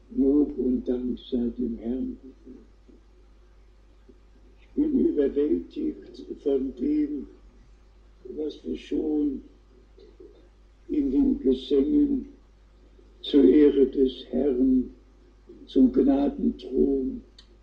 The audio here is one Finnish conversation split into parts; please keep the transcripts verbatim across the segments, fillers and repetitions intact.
Lob und Dank sei dem Herrn. Ich bin überwältigt von dem, was wir schon in den Gesängen zur Ehre des Herrn zum Gnadenthron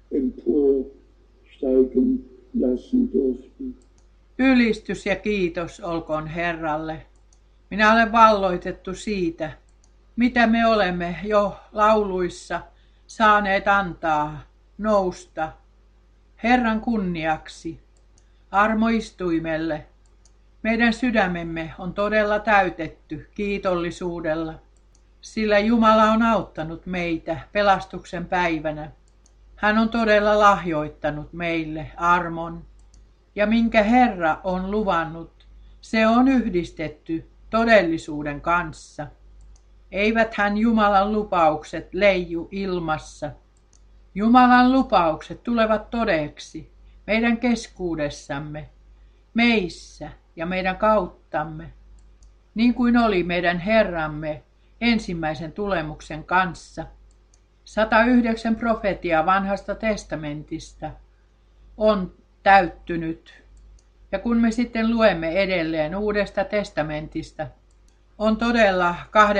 emporsteigen lassen durften. Ylistys ja kiitos olkoon Herralle. Minä olen valloitettu siitä, mitä me olemme jo lauluissa saaneet antaa, nousta Herran kunniaksi, armoistuimelle. Meidän sydämemme on todella täytetty kiitollisuudella, sillä Jumala on auttanut meitä pelastuksen päivänä. Hän on todella lahjoittanut meille armon, ja minkä Herra on luvannut, se on yhdistetty todellisuuden kanssa. Eiväthän Jumalan lupaukset leiju ilmassa. Jumalan lupaukset tulevat todeksi meidän keskuudessamme, meissä ja meidän kauttamme, niin kuin oli meidän Herramme ensimmäisen tulemuksen kanssa. sata yhdeksän profetiaa vanhasta testamentista on täyttynyt. Ja kun me sitten luemme edelleen Uudesta testamentista, on todella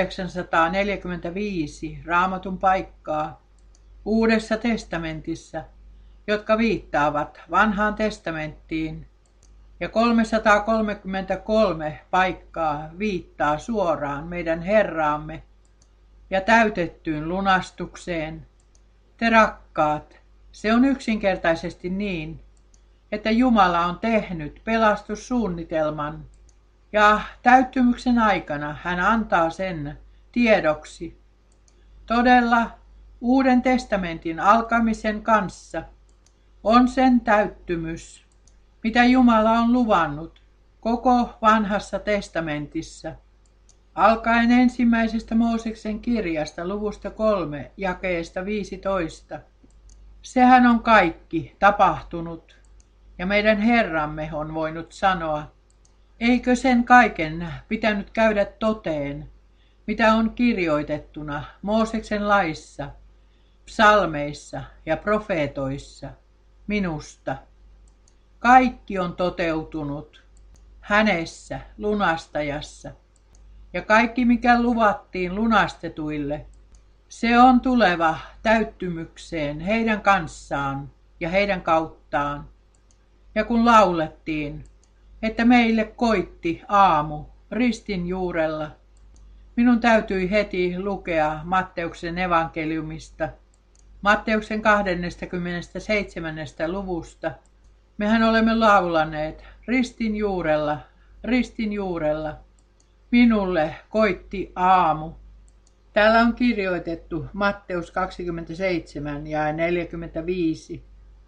kahdeksansataaneljäkymmentäviisi Raamatun paikkaa Uudessa testamentissa, jotka viittaavat vanhaan testamenttiin, ja kolmesataakolmekymmentäkolme paikkaa viittaa suoraan meidän Herraamme ja täytettyyn lunastukseen. Te rakkaat, se on yksinkertaisesti niin, että Jumala on tehnyt pelastussuunnitelman, ja täyttymyksen aikana hän antaa sen tiedoksi. Todella Uuden testamentin alkamisen kanssa on sen täyttymys, mitä Jumala on luvannut koko vanhassa testamentissa, alkaen ensimmäisestä Mooseksen kirjasta luvusta kolme jakeesta viisitoista. Sehän on kaikki tapahtunut, ja meidän Herramme on voinut sanoa, eikö sen kaiken pitänyt käydä toteen, mitä on kirjoitettuna Mooseksen laissa, psalmeissa ja profeetoissa minusta. Kaikki on toteutunut hänessä, lunastajassa, ja kaikki mikä luvattiin lunastetuille, se on tuleva täyttymykseen heidän kanssaan ja heidän kauttaan. Ja kun laulettiin, että meille koitti aamu ristin juurella, minun täytyi heti lukea Matteuksen evankeliumista, Matteuksen kaksikymmentäseitsemän luvusta. Mehän olemme laulaneet ristin juurella, ristin juurella, minulle koitti aamu. Täällä on kirjoitettu Matteus kaksikymmentäseitsemän ja neljäkymmentäviisi.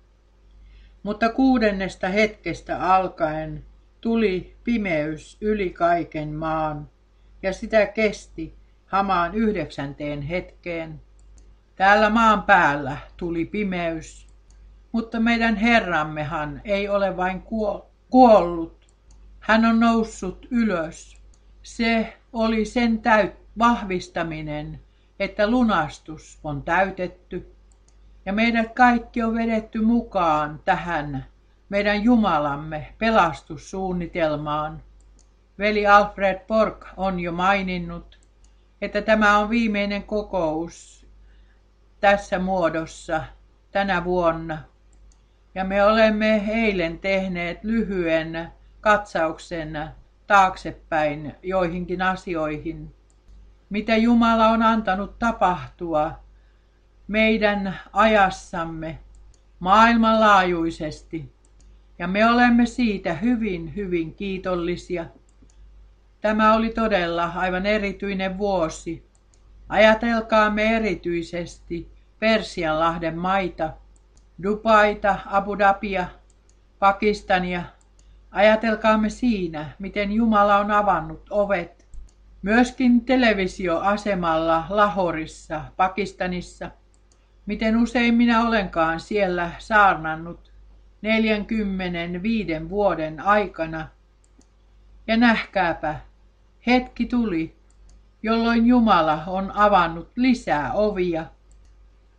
Mutta kuudennesta hetkestä alkaen tuli pimeys yli kaiken maan, ja sitä kesti hamaan yhdeksänteen hetkeen. Täällä maan päällä tuli pimeys, mutta meidän Herrammehan ei ole vain kuollut. Hän on noussut ylös. Se oli sen täyt vahvistaminen, että lunastus on täytetty. Ja meidät kaikki on vedetty mukaan tähän meidän Jumalamme pelastussuunnitelmaan. Veli Alfred Borg on jo maininnut, että tämä on viimeinen kokous tässä muodossa tänä vuonna. Ja me olemme eilen tehneet lyhyen katsauksen taaksepäin joihinkin asioihin, mitä Jumala on antanut tapahtua meidän ajassamme maailmanlaajuisesti. Ja me olemme siitä hyvin, hyvin kiitollisia. Tämä oli todella aivan erityinen vuosi. Ajatelkaamme erityisesti Persianlahden maita, Dubaita, Abu Dhabia, Pakistania. Ajatelkaamme siinä, miten Jumala on avannut ovet. Myöskin televisioasemalla Lahorissa, Pakistanissa. Miten usein minä olenkaan siellä saarnannut neljänkymmenenviiden vuoden aikana. Ja nähkääpä, hetki tuli, jolloin Jumala on avannut lisää ovia.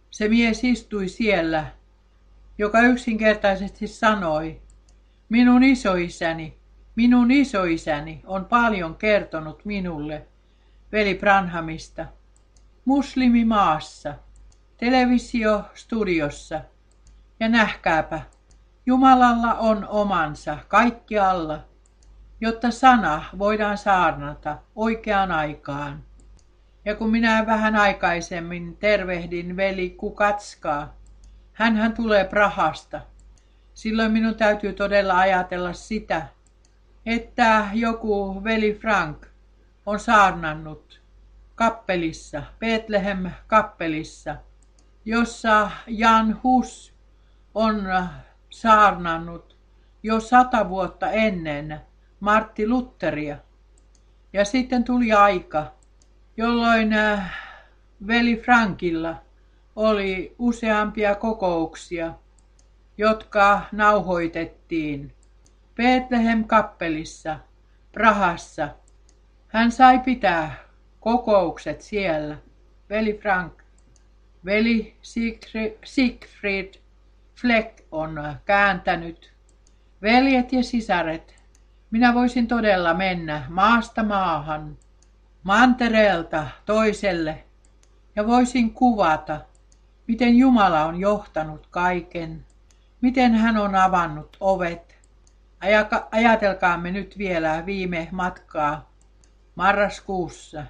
Se mies istui siellä, joka yksinkertaisesti sanoi, minun isoisäni, minun isoisäni on paljon kertonut minulle veli Branhamista, muslimimaassa, televisiostudiossa. Ja nähkääpä, Jumalalla on omansa kaikkialla, jotta sana voidaan saarnata oikeaan aikaan. Ja kun minä vähän aikaisemmin tervehdin veli Kukatskaa, hänhän tulee Prahasta. Silloin minun täytyy todella ajatella sitä, että joku veli Frank on saarnannut kappelissa, Bethlehem kappelissa, jossa Jan Hus on saarnannut jo sata vuotta ennen Martti Lutheria. Ja sitten tuli aika, jolloin veli Frankilla oli useampia kokouksia, jotka nauhoitettiin Bethlehem kappelissa Prahassa. Hän sai pitää kokoukset siellä, veli Frank. Veli Siegfried Fleck on kääntänyt. Veljet ja sisaret, minä voisin todella mennä maasta maahan, mantereelta toiselle, ja voisin kuvata, miten Jumala on johtanut kaiken, miten hän on avannut ovet. Ajatelkaamme nyt vielä viime matkaa marraskuussa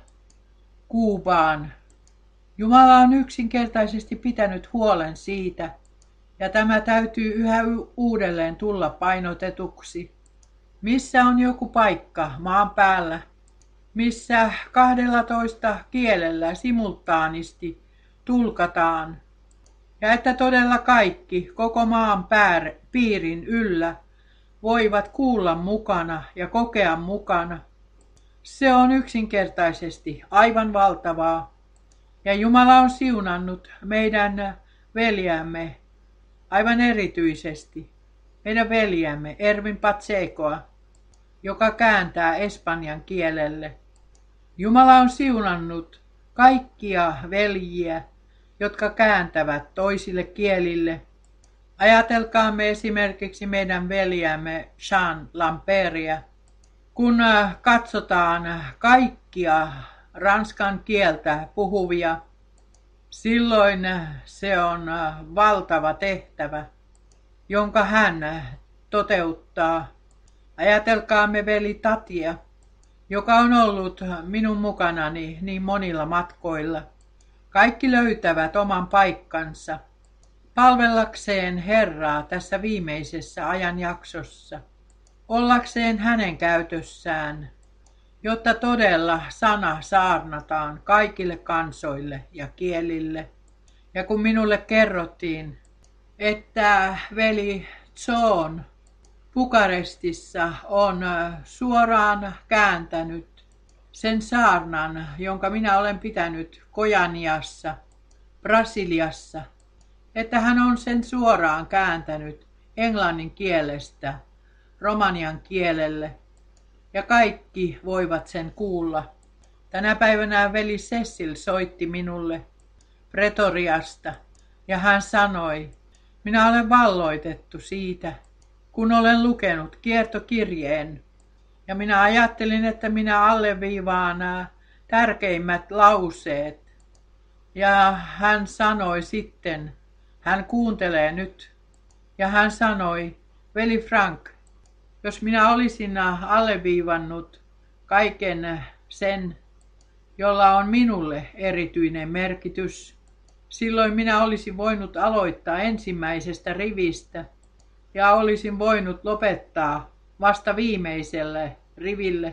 Kuubaan. Jumala on yksinkertaisesti pitänyt huolen siitä, ja tämä täytyy yhä uudelleen tulla painotetuksi. Missä on joku paikka maan päällä, missä kahdellatoista kielellä simultaanisti tulkataan, ja että todella kaikki koko maan päär, piirin yllä voivat kuulla mukana ja kokea mukana. Se on yksinkertaisesti aivan valtavaa. Ja Jumala on siunannut meidän veljämme aivan erityisesti, meidän veljämme Ervin Patsekoa, joka kääntää espanjan kielelle. Jumala on siunannut kaikkia veljiä, jotka kääntävät toisille kielille. Ajatelkaamme esimerkiksi meidän veljämme Jean Lamperia. Kun katsotaan kaikkia ranskan kieltä puhuvia, silloin se on valtava tehtävä, jonka hän toteuttaa. Ajatelkaamme veli Tatia, joka on ollut minun mukanani niin monilla matkoilla. Kaikki löytävät oman paikkansa palvellakseen Herraa tässä viimeisessä ajanjaksossa, ollakseen hänen käytössään, jotta todella sana saarnataan kaikille kansoille ja kielille. Ja kun minulle kerrottiin, että veli John Bukarestissa on suoraan kääntänyt sen saarnan, jonka minä olen pitänyt Kojaniassa, Brasiliassa, että hän on sen suoraan kääntänyt englannin kielestä romanian kielelle, ja kaikki voivat sen kuulla. Tänä päivänä veli Cecil soitti minulle Pretoriasta, ja hän sanoi, minä olen valloitettu siitä, kun olen lukenut kiertokirjeen, ja minä ajattelin, että minä alleviivaan nämä tärkeimmät lauseet. Ja hän sanoi sitten, hän kuuntelee nyt, ja hän sanoi, veli Frank, jos minä olisin alleviivannut kaiken sen, jolla on minulle erityinen merkitys, silloin minä olisin voinut aloittaa ensimmäisestä rivistä ja olisin voinut lopettaa vasta viimeiselle riville.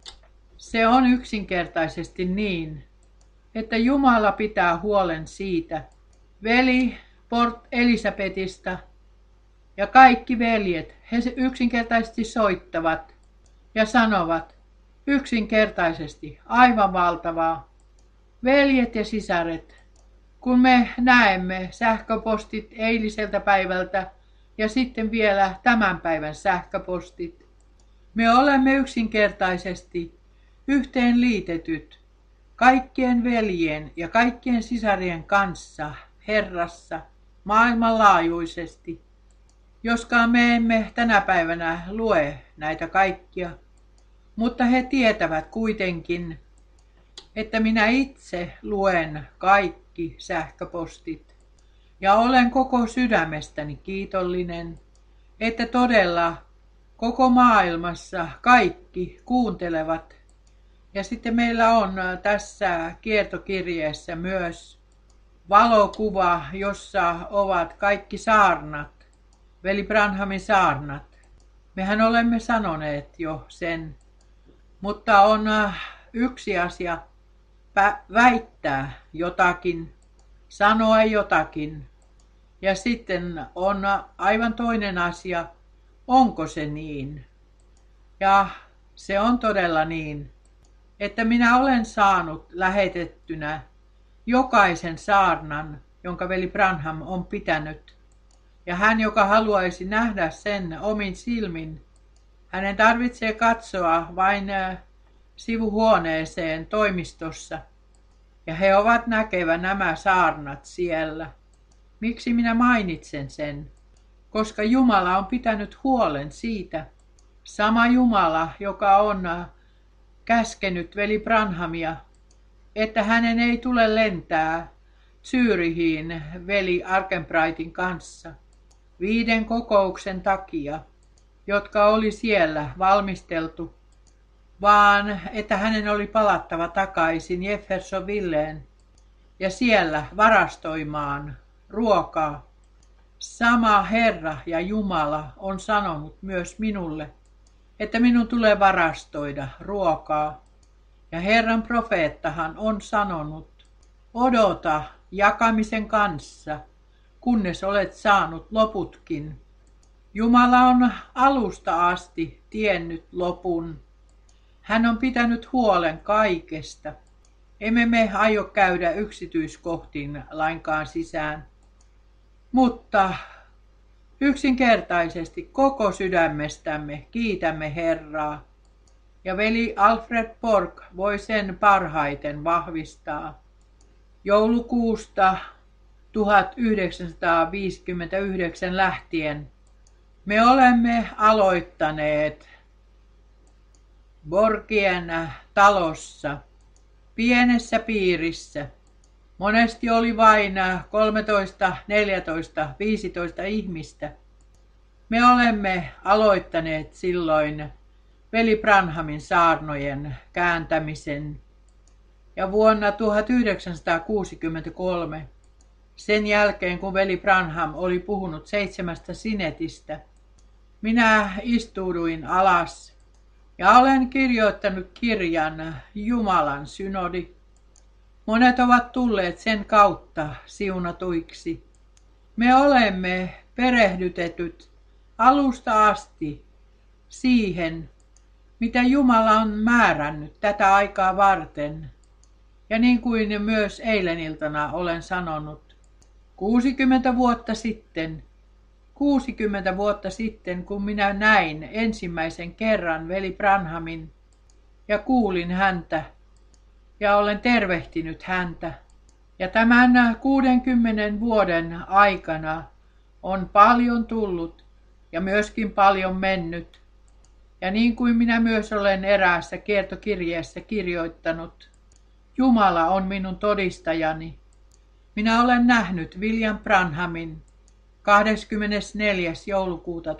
Se on yksinkertaisesti niin, että Jumala pitää huolen siitä. Veli Port Elisabetista ja kaikki veljet, he yksinkertaisesti soittavat ja sanovat yksinkertaisesti aivan valtavaa. Veljet ja sisaret, kun me näemme sähköpostit eiliseltä päivältä ja sitten vielä tämän päivän sähköpostit, me olemme yksinkertaisesti yhteen liitetyt kaikkien veljien ja kaikkien sisarien kanssa Herrassa maailmanlaajuisesti, joskaan me emme tänä päivänä lue näitä kaikkia, mutta he tietävät kuitenkin, että minä itse luen kaikki sähköpostit ja olen koko sydämestäni kiitollinen, että todella koko maailmassa kaikki kuuntelevat. Ja sitten meillä on tässä kiertokirjeessä myös valokuva, jossa ovat kaikki saarnat, veli Branhamin saarnat. Mehän olemme sanoneet jo sen, mutta on yksi asia väittää jotakin, sanoa jotakin. Ja sitten on aivan toinen asia, onko se niin. Ja se on todella niin, että minä olen saanut lähetettynä jokaisen saarnan, jonka veli Branham on pitänyt. Ja hän, joka haluaisi nähdä sen omin silmin, hänen tarvitsee katsoa vain sivuhuoneeseen toimistossa. Ja he ovat näkevä nämä saarnat siellä. Miksi minä mainitsen sen? Koska Jumala on pitänyt huolen siitä. Sama Jumala, joka on käskenyt veli Branhamia, että hänen ei tule lentää Zürichiin veli Arkenbrightin kanssa viiden kokouksen takia, jotka oli siellä valmisteltu, vaan että hänen oli palattava takaisin Jeffersonvilleen ja siellä varastoimaan ruokaa. Sama Herra ja Jumala on sanonut myös minulle, että minun tulee varastoida ruokaa. Ja Herran profeettahan on sanonut, odota jakamisen kanssa, kunnes olet saanut loputkin. Jumala on alusta asti tiennyt lopun. Hän on pitänyt huolen kaikesta. Emme me aio käydä yksityiskohtiin lainkaan sisään. Mutta yksinkertaisesti koko sydämestämme kiitämme Herraa. Ja veli Alfred Borg voi sen parhaiten vahvistaa. Joulukuusta tuhatyhdeksänsataaviisikymmentäyhdeksän lähtien me olemme aloittaneet Borgien talossa, pienessä piirissä. Monesti oli vain kolmetoista, neljätoista, viisitoista ihmistä. Me olemme aloittaneet silloin veli Branhamin saarnojen kääntämisen. Ja vuonna tuhatyhdeksänsataakuusikymmentäkolme, sen jälkeen kun veli Branham oli puhunut seitsemästä sinetistä, minä istuuduin alas ja olen kirjoittanut kirjan Jumalan synodi. Monet ovat tulleet sen kautta siunatuiksi. Me olemme perehdytetyt alusta asti siihen, mitä Jumala on määrännyt tätä aikaa varten. Ja niin kuin myös eilen iltana olen sanonut, kuusikymmentä vuotta sitten, kuusikymmentä vuotta sitten, kun minä näin ensimmäisen kerran veli Branhamin ja kuulin häntä ja olen tervehtinyt häntä. Ja tämän kuudenkymmenen vuoden aikana on paljon tullut ja myöskin paljon mennyt. Ja niin kuin minä myös olen eräässä kiertokirjeessä kirjoittanut, Jumala on minun todistajani. Minä olen nähnyt William Branhamin kahdeskymmenesneljäs joulukuuta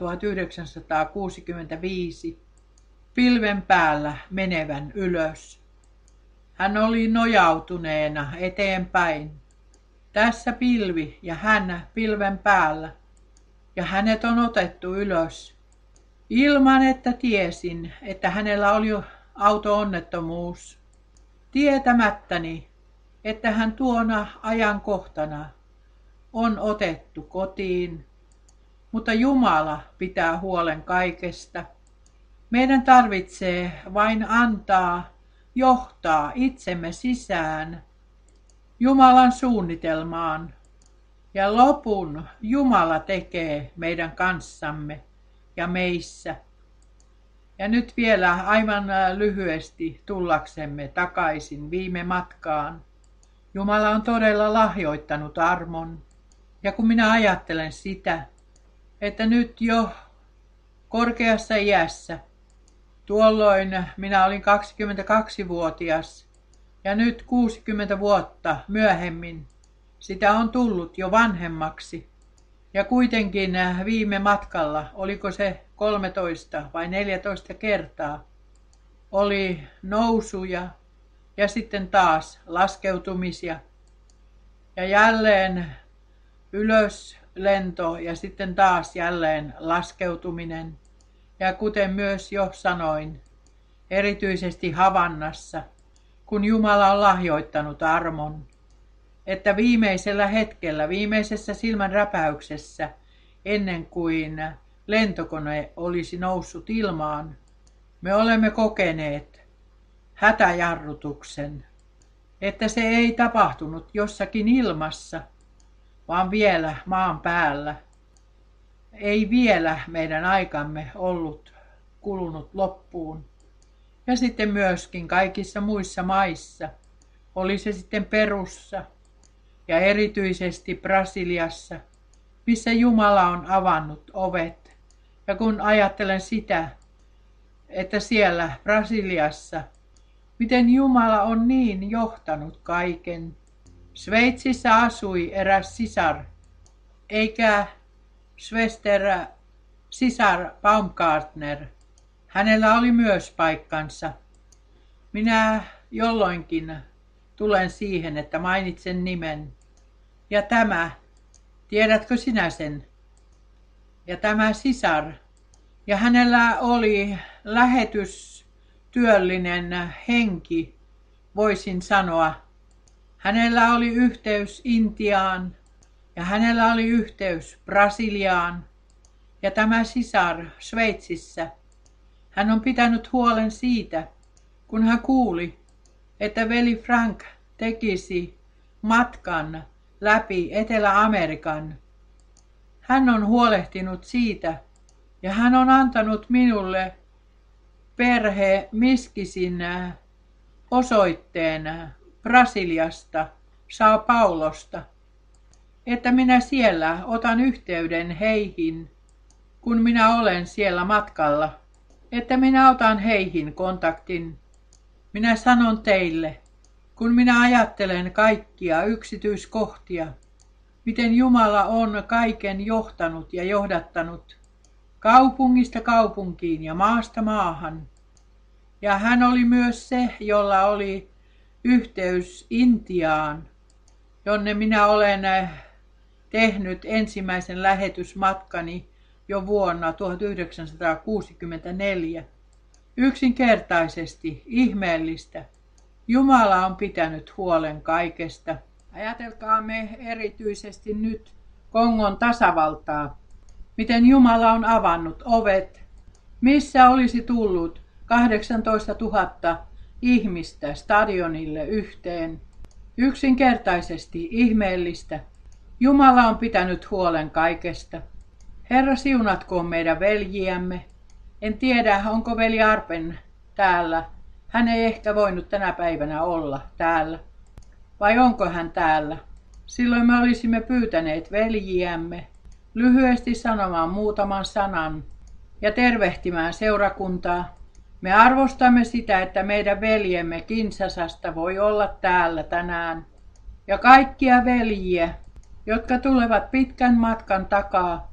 tuhatyhdeksänsataakuusikymmentäviisi pilven päällä menevän ylös. Hän oli nojautuneena eteenpäin. Tässä pilvi ja hän pilven päällä. Ja hänet on otettu ylös. Ilman että tiesin, että hänellä oli auto-onnettomuus. Tietämättäni, että hän tuona ajankohtana on otettu kotiin. Mutta Jumala pitää huolen kaikesta. Meidän tarvitsee vain antaa, johtaa itsemme sisään Jumalan suunnitelmaan. Ja lopun Jumala tekee meidän kanssamme ja meissä. Ja nyt vielä aivan lyhyesti tullaksemme takaisin viime matkaan. Jumala on todella lahjoittanut armon. Ja kun minä ajattelen sitä, että nyt jo korkeassa iässä, tuolloin minä olin kaksikymmentäkaksivuotias ja nyt kuusikymmentä vuotta myöhemmin, sitä on tullut jo vanhemmaksi. Ja kuitenkin viime matkalla, oliko se kolmetoista vai neljätoista kertaa, oli nousuja ja sitten taas laskeutumisia. Ja jälleen ylös lento ja sitten taas jälleen laskeutuminen. Ja kuten myös jo sanoin, erityisesti Havannassa, kun Jumala on lahjoittanut armon, että viimeisellä hetkellä, viimeisessä silmänräpäyksessä, ennen kuin lentokone olisi noussut ilmaan, me olemme kokeneet hätäjarrutuksen, että se ei tapahtunut jossakin ilmassa, vaan vielä maan päällä. Ei vielä meidän aikamme ollut kulunut loppuun. Ja sitten myöskin kaikissa muissa maissa, oli se sitten Perussa ja erityisesti Brasiliassa, missä Jumala on avannut ovet. Ja kun ajattelen sitä, että siellä Brasiliassa, miten Jumala on niin johtanut kaiken. Sveitsissä asui eräs sisar, eikä Schwester sisar Baumgartner. Hänellä oli myös paikkansa. Minä jolloinkin tulen siihen, että mainitsen nimen. Ja tämä, tiedätkö sinä sen? Ja tämä sisar. Ja hänellä oli lähetystyöllinen henki, voisin sanoa. Hänellä oli yhteys Intiaan ja hänellä oli yhteys Brasiliaan. Ja tämä sisar Sveitsissä, hän on pitänyt huolen siitä, kun hän kuuli, että veli Frank tekisi matkan läpi Etelä-Amerikan. Hän on huolehtinut siitä ja hän on antanut minulle perhe Miskisin osoitteen Brasiliasta, Sao Paulosta, että minä siellä otan yhteyden heihin, kun minä olen siellä matkalla, että minä otan heihin kontaktin. Minä sanon teille, kun minä ajattelen kaikkia yksityiskohtia, miten Jumala on kaiken johtanut ja johdattanut kaupungista kaupunkiin ja maasta maahan. Ja hän oli myös se, jolla oli yhteys Intiaan, jonne minä olen tehnyt ensimmäisen lähetysmatkani jo vuonna tuhatyhdeksänsataakuusikymmentäneljä. Yksinkertaisesti ihmeellistä. Jumala on pitänyt huolen kaikesta. Ajatelkaamme erityisesti nyt Kongon tasavaltaa. Miten Jumala on avannut ovet. Missä olisi tullut kahdeksantoistatuhatta ihmistä stadionille yhteen. Yksinkertaisesti ihmeellistä. Jumala on pitänyt huolen kaikesta. Herra siunatkoon meidän veljiämme. En tiedä, onko veli Arpen täällä. Hän ei ehkä voinut tänä päivänä olla täällä. Vai onko hän täällä? Silloin me olisimme pyytäneet veljiämme lyhyesti sanomaan muutaman sanan ja tervehtimään seurakuntaa. Me arvostamme sitä, että meidän veljemme Kinsasasta voi olla täällä tänään. Ja kaikkia veljiä, jotka tulevat pitkän matkan takaa,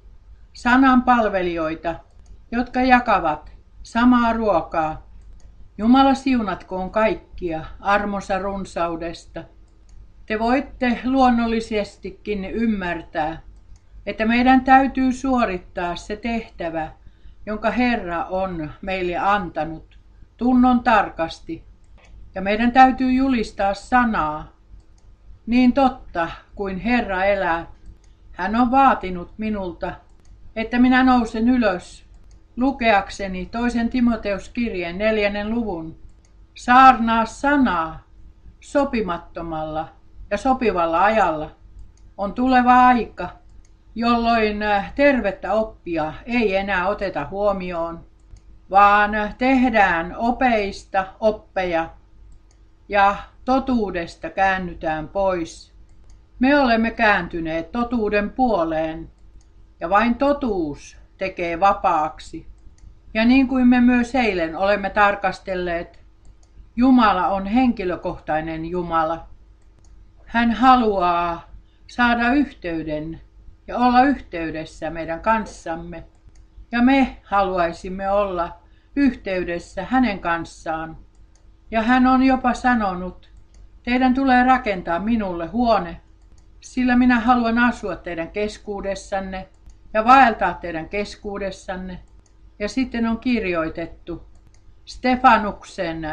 sanan palvelijoita, jotka jakavat samaa ruokaa. Jumala siunatkoon kaikkia armonsa runsaudesta. Te voitte luonnollisestikin ymmärtää, että meidän täytyy suorittaa se tehtävä, jonka Herra on meille antanut tunnon tarkasti. Ja meidän täytyy julistaa sanaa, niin totta kuin Herra elää. Hän on vaatinut minulta, että minä nousen ylös lukeakseni toisen Timoteuskirjeen neljännen luvun. Saarnaa sanaa sopimattomalla ja sopivalla ajalla. On tuleva aika, jolloin tervettä oppia ei enää oteta huomioon, vaan tehdään opeista oppeja ja totuudesta käännytään pois. Me olemme kääntyneet totuuden puoleen ja vain totuus tekee vapaaksi. Ja niin kuin me myös eilen olemme tarkastelleet, Jumala on henkilökohtainen Jumala. Hän haluaa saada yhteyden ja olla yhteydessä meidän kanssamme. Ja me haluaisimme olla yhteydessä hänen kanssaan. Ja hän on jopa sanonut, teidän tulee rakentaa minulle huone, sillä minä haluan asua teidän keskuudessanne ja vaeltaa teidän keskuudessanne. Ja sitten on kirjoitettu Stefanuksen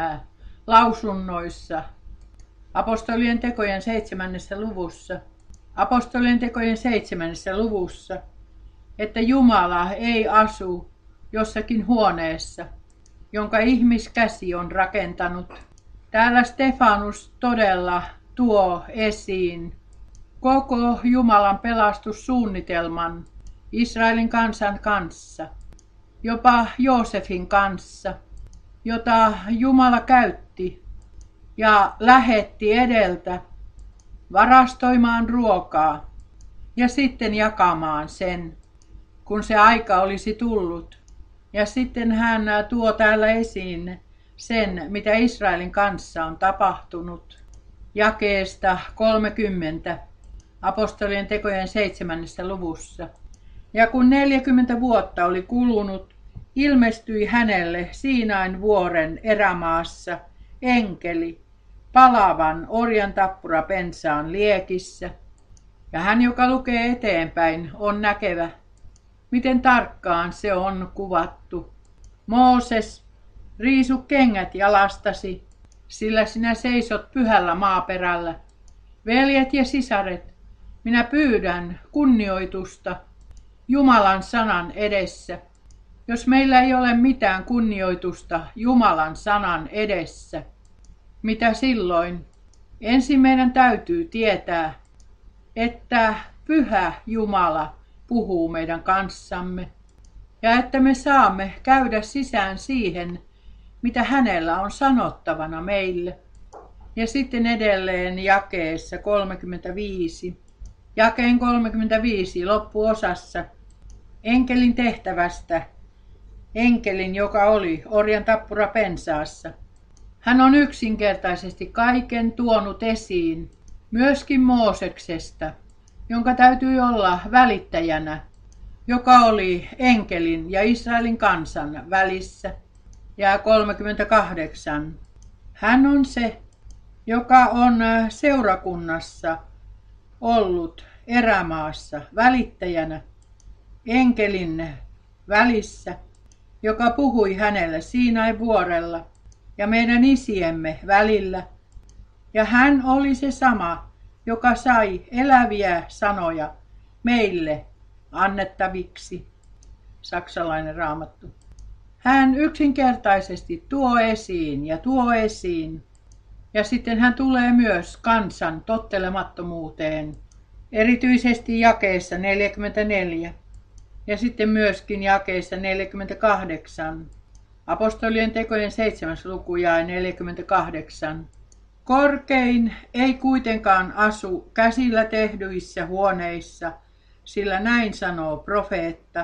lausunnoissa apostolien tekojen seitsemännessä luvussa, apostolien tekojen seitsemännessä luvussa, että Jumala ei asu jossakin huoneessa, jonka ihmiskäsi on rakentanut. Täällä Stefanus todella tuo esiin koko Jumalan pelastussuunnitelman Israelin kansan kanssa, jopa Joosefin kanssa, jota Jumala käytti ja lähetti edeltä varastoimaan ruokaa ja sitten jakamaan sen, kun se aika olisi tullut. Ja sitten hän tuo täällä esiin sen, mitä Israelin kanssa on tapahtunut. Jakeesta kolmekymmentä apostolien tekojen seitsemännessä luvussa. Ja kun neljäkymmentä vuotta oli kulunut, ilmestyi hänelle Siinain vuoren erämaassa enkeli palavan orjan tappurapensaan liekissä. Ja hän, joka lukee eteenpäin, on näkevä, miten tarkkaan se on kuvattu. Mooses, riisu kengät jalastasi, sillä sinä seisot pyhällä maaperällä. Veljet ja sisaret, minä pyydän kunnioitusta Jumalan sanan edessä. Jos meillä ei ole mitään kunnioitusta Jumalan sanan edessä, mitä silloin? Ensin meidän täytyy tietää, että pyhä Jumala puhuu meidän kanssamme ja että me saamme käydä sisään siihen, mitä hänellä on sanottavana meille. Ja sitten edelleen jakeessa kolmekymmentäviisi, jakeen kolmekymmentäviisi loppuosassa, enkelin tehtävästä, enkelin, joka oli orjan tappura pensaassa. Hän on yksinkertaisesti kaiken tuonut esiin, myöskin Mooseksesta, jonka täytyy olla välittäjänä, joka oli enkelin ja Israelin kansan välissä. Ja kolmekymmentäkahdeksan. Hän on se, joka on seurakunnassa ollut erämaassa välittäjänä, enkelin välissä, joka puhui hänelle Siinain vuorella ja meidän isiemme välillä. Ja hän oli se sama, joka sai eläviä sanoja meille annettaviksi. Saksalainen raamattu. Hän yksinkertaisesti tuo esiin ja tuo esiin. Ja sitten hän tulee myös kansan tottelemattomuuteen, erityisesti jakeessa neljäkymmentäneljä ja sitten myöskin jakeessa neljäkymmentäkahdeksan. Apostolien tekojen seitsemäs luku jae neljäkymmentäkahdeksan. Korkein ei kuitenkaan asu käsillä tehdyissä huoneissa, sillä näin sanoo profeetta.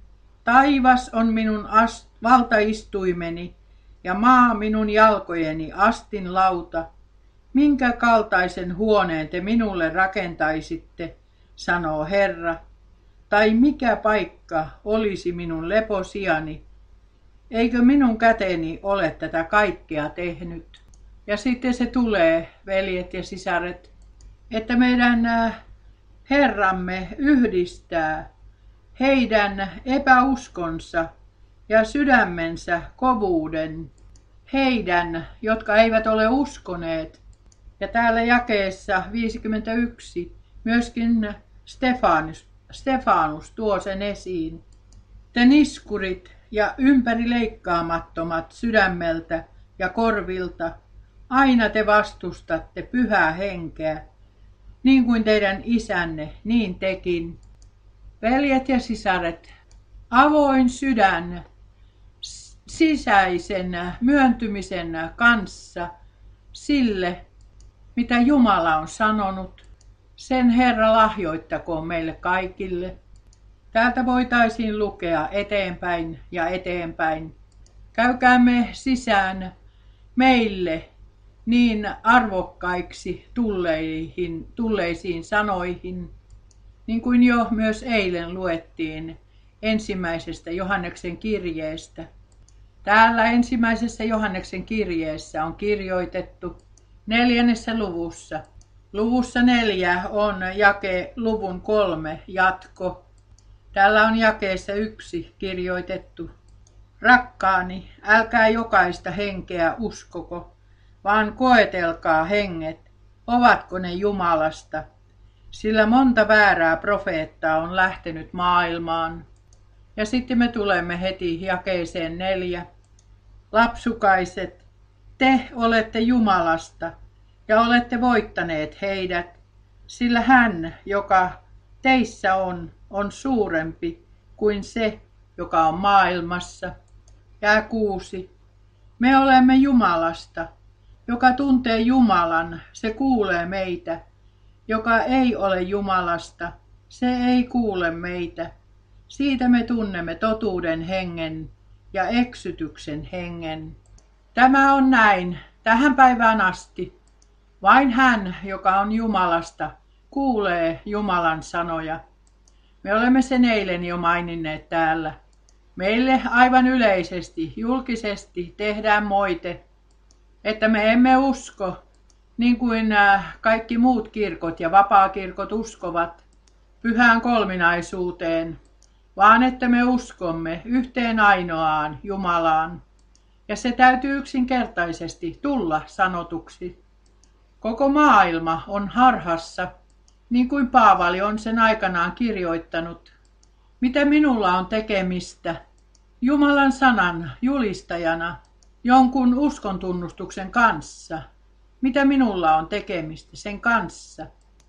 Taivas on minun ast- valtaistuimeni ja maa minun jalkojeni astin lauta. Minkä kaltaisen huoneen te minulle rakentaisitte, sanoo Herra, tai mikä paikka olisi minun leposijani? Eikö minun käteni ole tätä kaikkea tehnyt? Ja sitten se tulee, veljet ja sisaret, että meidän Herramme yhdistää heidän epäuskonsa ja sydämensä kovuuden, heidän, jotka eivät ole uskoneet. Ja täällä jakeessa viisikymmentäyksi myöskin Stefanus, Stefanus tuo sen esiin. Te niskurit ja ympärileikkaamattomat sydämeltä ja korvilta, aina te vastustatte pyhää henkeä, niin kuin teidän isänne, niin tekin. Veljet ja sisaret, avoin sydän sisäisen myöntymisen kanssa sille, mitä Jumala on sanonut, sen Herra lahjoittakoon meille kaikille. Täältä voitaisiin lukea eteenpäin ja eteenpäin. Käykäämme sisään meille niin arvokkaiksi tulleihin, tulleisiin sanoihin, niin kuin jo myös eilen luettiin ensimmäisestä Johanneksen kirjeestä. Täällä ensimmäisessä Johanneksen kirjeessä on kirjoitettu neljännessä luvussa. Luvussa neljä on jake luvun kolme jatko. Täällä on jakeessa yksi kirjoitettu. Rakkaani, älkää jokaista henkeä uskoko, vaan koetelkaa henget, ovatko ne Jumalasta, sillä monta väärää profeettaa on lähtenyt maailmaan. Ja sitten me tulemme heti jakeeseen neljä. Lapsukaiset, te olette Jumalasta ja olette voittaneet heidät, sillä hän, joka teissä on, on suurempi kuin se, joka on maailmassa. Jää kuusi. Me olemme Jumalasta. Joka tuntee Jumalan, se kuulee meitä. Joka ei ole Jumalasta, se ei kuule meitä. Siitä me tunnemme totuuden hengen ja eksytyksen hengen. Tämä on näin tähän päivään asti. Vain hän, joka on Jumalasta, kuulee Jumalan sanoja. Me olemme sen eilen jo maininneet täällä. Meille aivan yleisesti, julkisesti tehdään moite, että me emme usko, niin kuin kaikki muut kirkot ja vapaakirkot uskovat, pyhään kolminaisuuteen, vaan että me uskomme yhteen ainoaan Jumalaan. Ja se täytyy yksinkertaisesti tulla sanotuksi. Koko maailma on harhassa, niin kuin Paavali on sen aikanaan kirjoittanut. Mitä minulla on tekemistä Jumalan sanan julistajana jonkun uskontunnustuksen kanssa? Mitä minulla on tekemistä sen kanssa,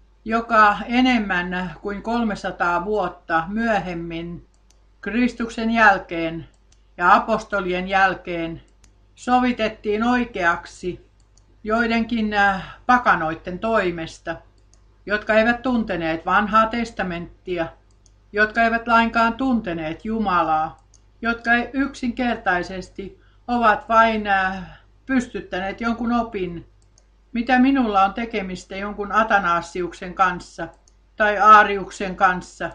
joka enemmän kuin kolmesataa vuotta myöhemmin Kristuksen jälkeen ja apostolien jälkeen sovitettiin oikeaksi joidenkin pakanoiden toimesta, jotka eivät tunteneet vanhaa testamenttia, jotka eivät lainkaan tunteneet Jumalaa, jotka yksinkertaisesti ovat vain pystyttäneet jonkun opin, mitä minulla on tekemistä jonkun Atanasiuksen kanssa tai Aariuksen kanssa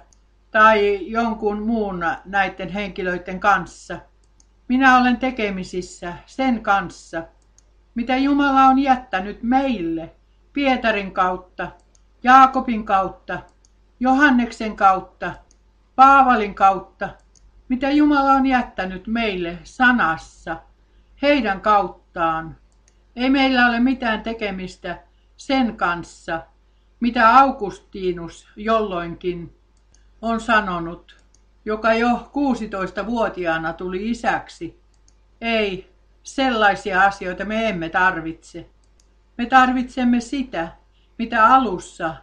tai jonkun muun näiden henkilöiden kanssa. Minä olen tekemisissä sen kanssa, mitä Jumala on jättänyt meille Pietarin kautta, Jaakobin kautta, Johanneksen kautta, Paavalin kautta, mitä Jumala on jättänyt meille sanassa, heidän kauttaan. Ei meillä ole mitään tekemistä sen kanssa, mitä Augustinus jolloinkin on sanonut, joka jo kuusitoistavuotiaana tuli isäksi. Ei, sellaisia asioita me emme tarvitse. Me tarvitsemme sitä, mitä alussa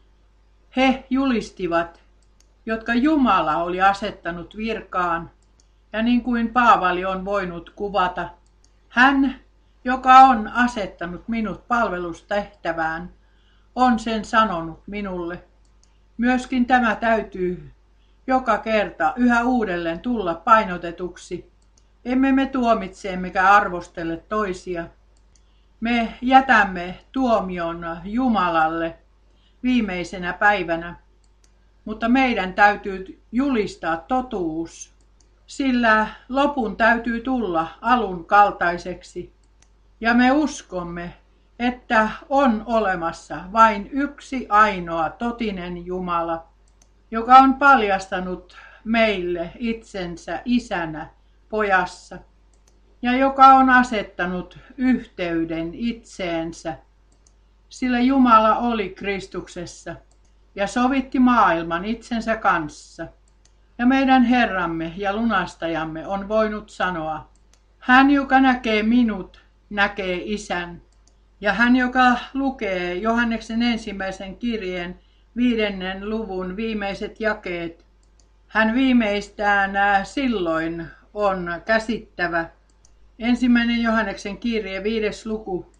he julistivat, jotka Jumala oli asettanut virkaan. Ja niin kuin Paavali on voinut kuvata, hän, joka on asettanut minut palvelustehtävään, on sen sanonut minulle. Myöskin tämä täytyy joka kerta yhä uudelleen tulla painotetuksi. Emme me tuomitse emmekä arvostele toisia. Me jätämme tuomion Jumalalle viimeisenä päivänä, mutta meidän täytyy julistaa totuus, sillä lopun täytyy tulla alun kaltaiseksi. Ja me uskomme, että on olemassa vain yksi ainoa totinen Jumala, joka on paljastanut meille itsensä isänä pojassa ja joka on asettanut yhteyden itseensä, sillä Jumala oli Kristuksessa ja sovitti maailman itsensä kanssa. Ja meidän Herramme ja lunastajamme on voinut sanoa, hän joka näkee minut, näkee isän. Ja hän joka lukee Johanneksen ensimmäisen kirjeen viidennen luvun viimeiset jakeet, hän viimeistään silloin on käsittävä. Ensimmäinen Johanneksen kirje, viides luku,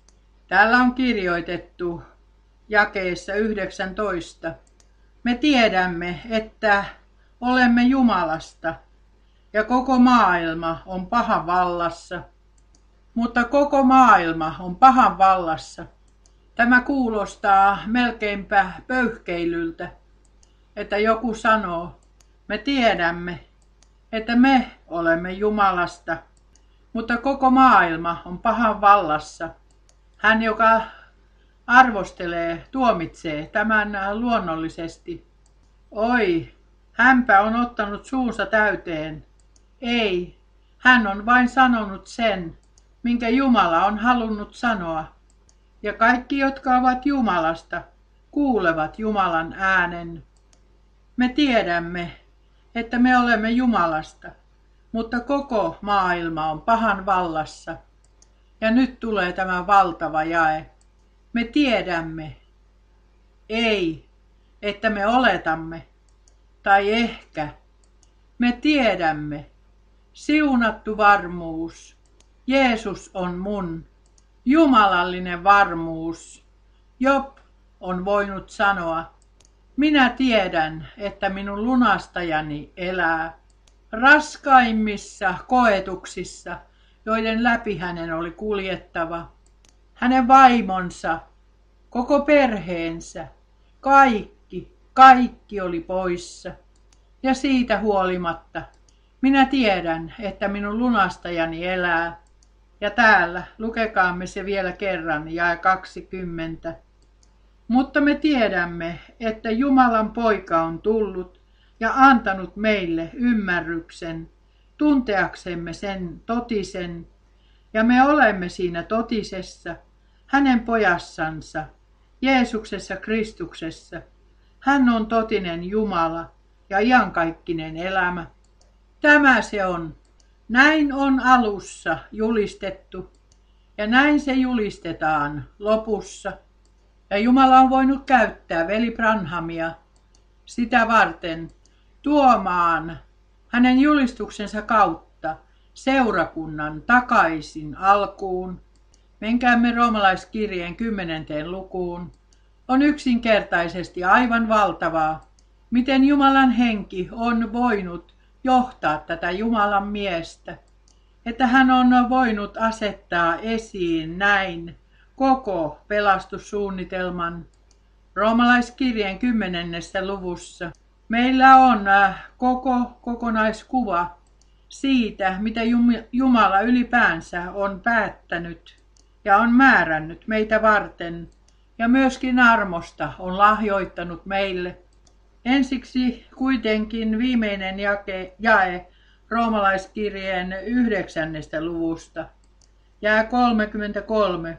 Täällä on kirjoitettu jakeessa yhdeksäntoista. Me tiedämme, että olemme Jumalasta ja koko maailma on pahan vallassa. Mutta koko maailma on pahan vallassa. Tämä kuulostaa melkeinpä pöyhkeilyltä, että joku sanoo, me tiedämme, että me olemme Jumalasta, mutta koko maailma on pahan vallassa. Hän, joka arvostelee, tuomitsee tämän luonnollisesti. Oi, hänpä on ottanut suunsa täyteen. Ei, hän on vain sanonut sen, minkä Jumala on halunnut sanoa. Ja kaikki, jotka ovat Jumalasta, kuulevat Jumalan äänen. Me tiedämme, että me olemme Jumalasta, mutta koko maailma on pahan vallassa. Ja nyt tulee tämä valtava jae. Me tiedämme, ei, että me oletamme, tai ehkä. Me tiedämme, siunattu varmuus. Jeesus on mun, jumalallinen varmuus. Job on voinut sanoa, minä tiedän, että minun lunastajani elää raskaimmissa koetuksissa, joiden läpi hänen oli kuljettava. Hänen vaimonsa, koko perheensä, kaikki, kaikki oli poissa. Ja siitä huolimatta minä tiedän, että minun lunastajani elää. Ja täällä, lukekaamme se vielä kerran, jae kaksikymmentä. Mutta me tiedämme, että Jumalan poika on tullut ja antanut meille ymmärryksen, tunteaksemme sen totisen, ja me olemme siinä totisessa, hänen pojassansa, Jeesuksessa Kristuksessa. Hän on totinen Jumala ja iankaikkinen elämä. Tämä se on. Näin on alussa julistettu, ja näin se julistetaan lopussa. Ja Jumala on voinut käyttää veli Branhamia sitä varten tuomaan hänen julistuksensa kautta seurakunnan takaisin alkuun. Menkäämme roomalaiskirjeen kymmenenteen lukuun. On yksinkertaisesti aivan valtavaa, miten Jumalan henki on voinut johtaa tätä Jumalan miestä, että hän on voinut asettaa esiin näin koko pelastussuunnitelman. Roomalaiskirjeen kymmenennessä luvussa meillä on koko kokonaiskuva siitä, mitä Jumala ylipäänsä on päättänyt ja on määrännyt meitä varten ja myöskin armosta on lahjoittanut meille. Ensiksi kuitenkin viimeinen jake, jae roomalaiskirjeen yhdeksännestä luvusta, jae kolmekymmentäkolme.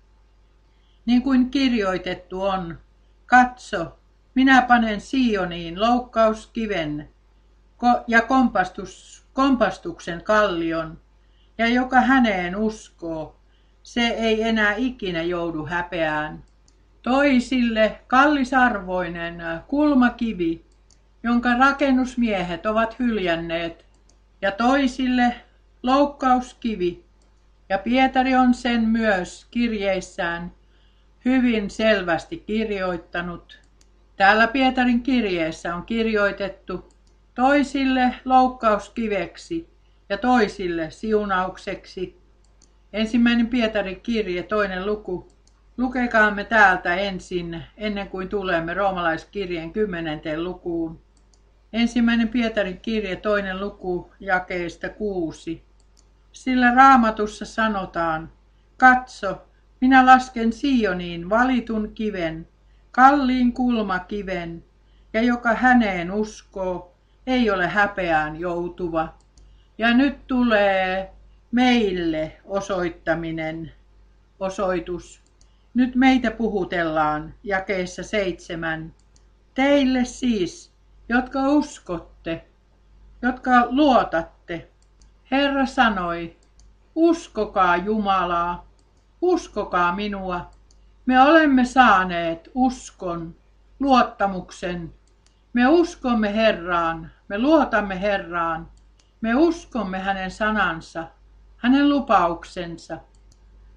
Niin kuin kirjoitettu on, katso, minä panen Sioniin loukkauskiven ja kompastus, kompastuksen kallion, ja joka häneen uskoo, se ei enää ikinä joudu häpeään. Toisille kallisarvoinen kulmakivi, jonka rakennusmiehet ovat hyljänneet, ja toisille loukkauskivi, ja Pietari on sen myös kirjeissään hyvin selvästi kirjoittanut. Täällä Pietarin kirjeessä on kirjoitettu toisille loukkauskiveksi ja toisille siunaukseksi. Ensimmäinen Pietarin kirje, toinen luku. Lukekaamme täältä ensin, ennen kuin tulemme roomalaiskirjeen kymmenenteen lukuun. Ensimmäinen Pietarin kirje, toinen luku, jakeesta kuusi. Sillä Raamatussa sanotaan, katso, minä lasken Sioniin valitun kiven, kalliin kulmakiven, ja joka häneen uskoo, ei ole häpeään joutuva. Ja nyt tulee meille osoittaminen, osoitus. Nyt meitä puhutellaan jakeessa seitsemän. Teille siis, jotka uskotte, jotka luotatte. Herra sanoi, uskokaa Jumalaa, uskokaa minua. Me olemme saaneet uskon, luottamuksen. Me uskomme Herraan, me luotamme Herraan. Me uskomme hänen sanansa, hänen lupauksensa.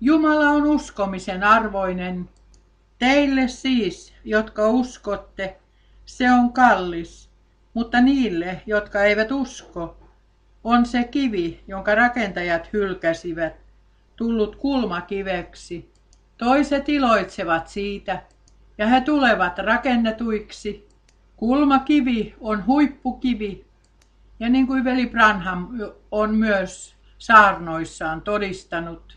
Jumala on uskomisen arvoinen. Teille siis, jotka uskotte, se on kallis, mutta niille, jotka eivät usko, on se kivi, jonka rakentajat hylkäsivät, tullut kulmakiveksi. Toiset iloitsevat siitä, ja he tulevat rakennetuiksi. Kulmakivi on huippukivi, ja niin kuin veli Branham on myös saarnoissaan todistanut,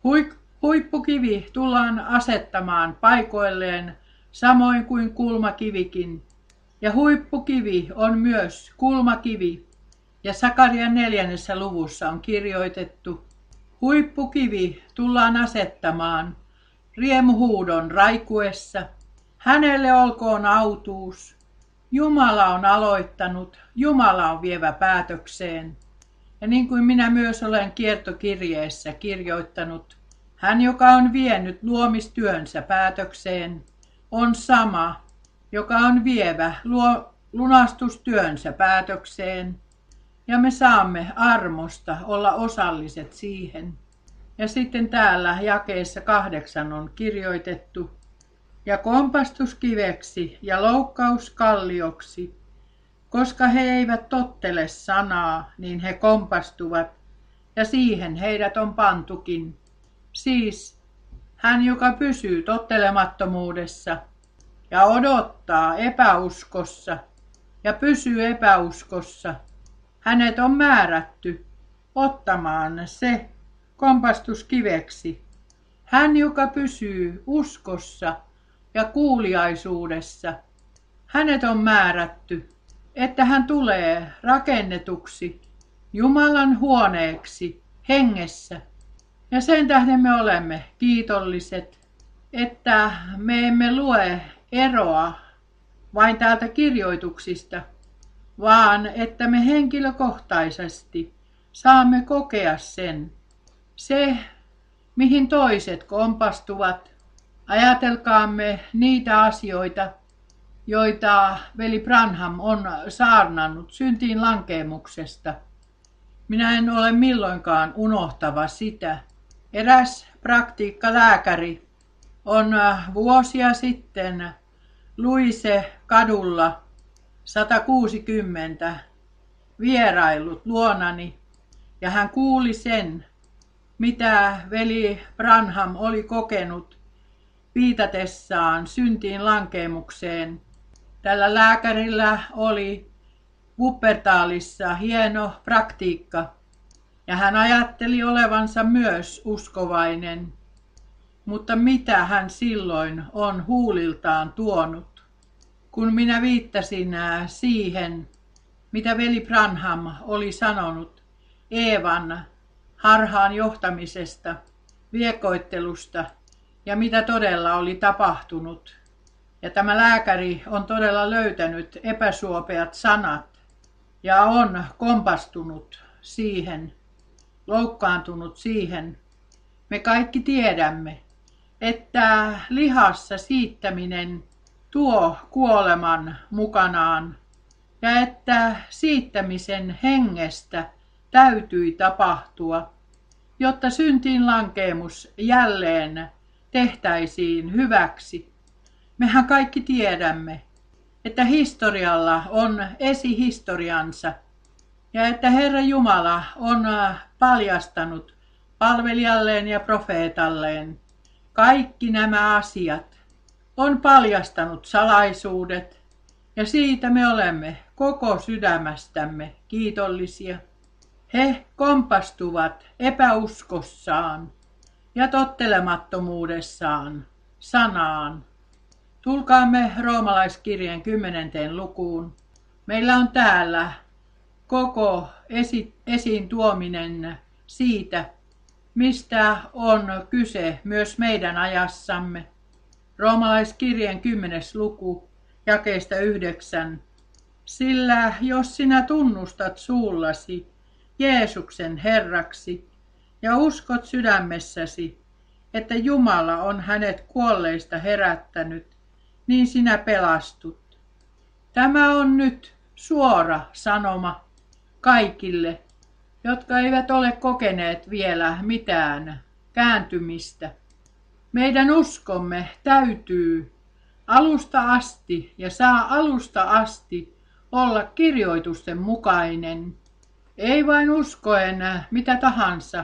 huippukivi tullaan asettamaan paikoilleen samoin kuin kulmakivikin. Ja huippukivi on myös kulmakivi. Ja Sakarian neljännessä luvussa on kirjoitettu, huippukivi tullaan asettamaan riemuhuudon raikuessa. Hänelle olkoon autuus. Jumala on aloittanut, Jumala on vievä päätökseen. Ja niin kuin minä myös olen kiertokirjeessä kirjoittanut, hän, joka on vienyt luomistyönsä päätökseen, on sama, joka on vievä luo, lunastustyönsä päätökseen. Ja me saamme armosta olla osalliset siihen. Ja sitten täällä jakeessa kahdeksan on kirjoitettu, ja kompastuskiveksi ja loukkauskallioksi, koska he eivät tottele sanaa, niin he kompastuvat, ja siihen heidät on pantukin. Siis hän, joka pysyy tottelemattomuudessa ja odottaa epäuskossa ja pysyy epäuskossa, hänet on määrätty ottamaan se kompastuskiveksi. Hän, joka pysyy uskossa ja kuuliaisuudessa, hänet on määrätty, että hän tulee rakennetuksi Jumalan huoneeksi hengessä. Ja sen tähden me olemme kiitolliset, että me emme lue eroa vain täältä kirjoituksista, vaan että me henkilökohtaisesti saamme kokea sen. Se, mihin toiset kompastuvat, ajatelkaamme niitä asioita, joita veli Branham on saarnannut syntiin lankeemuksesta. Minä en ole milloinkaan unohtava sitä. Eräs praktiikkalääkäri on vuosia sitten Luise kadulla sata kuusikymmentä vierailut luonani, ja hän kuuli sen, mitä veli Branham oli kokenut viitatessaan syntiin lankeemukseen. Tällä lääkärillä oli Wuppertalissa hieno praktiikka, ja hän ajatteli olevansa myös uskovainen. Mutta mitä hän silloin on huuliltaan tuonut? Kun minä viittasin siihen, mitä veli Branham oli sanonut Eevan harhaan johtamisesta, viekoittelusta ja mitä todella oli tapahtunut. Ja tämä lääkäri on todella löytänyt epäsuopeat sanat ja on kompastunut siihen, loukkaantunut siihen. Me kaikki tiedämme, että lihassa siittäminen tuo kuoleman mukanaan ja että siittämisen hengestä täytyi tapahtua, jotta syntiin lankeemus jälleen tehtäisiin hyväksi. Mehän kaikki tiedämme, että historialla on esihistoriansa ja että Herra Jumala on paljastanut palvelijalleen ja profeetalleen kaikki nämä asiat, on paljastanut salaisuudet, ja siitä me olemme koko sydämestämme kiitollisia. He kompastuvat epäuskossaan ja tottelemattomuudessaan sanaan. Tulkaamme roomalaiskirjeen kymmenenteen lukuun. Meillä on täällä koko esi- esiin tuominen siitä, mistä on kyse myös meidän ajassamme. Roomalaiskirjeen kymmenes luku, jakeesta yhdeksän. Sillä jos sinä tunnustat suullasi Jeesuksen Herraksi ja uskot sydämessäsi, että Jumala on hänet kuolleista herättänyt, niin sinä pelastut. Tämä on nyt suora sanoma kaikille, jotka eivät ole kokeneet vielä mitään kääntymistä. Meidän uskomme täytyy alusta asti ja saa alusta asti olla kirjoitusten mukainen. Ei vain uskoen mitä tahansa,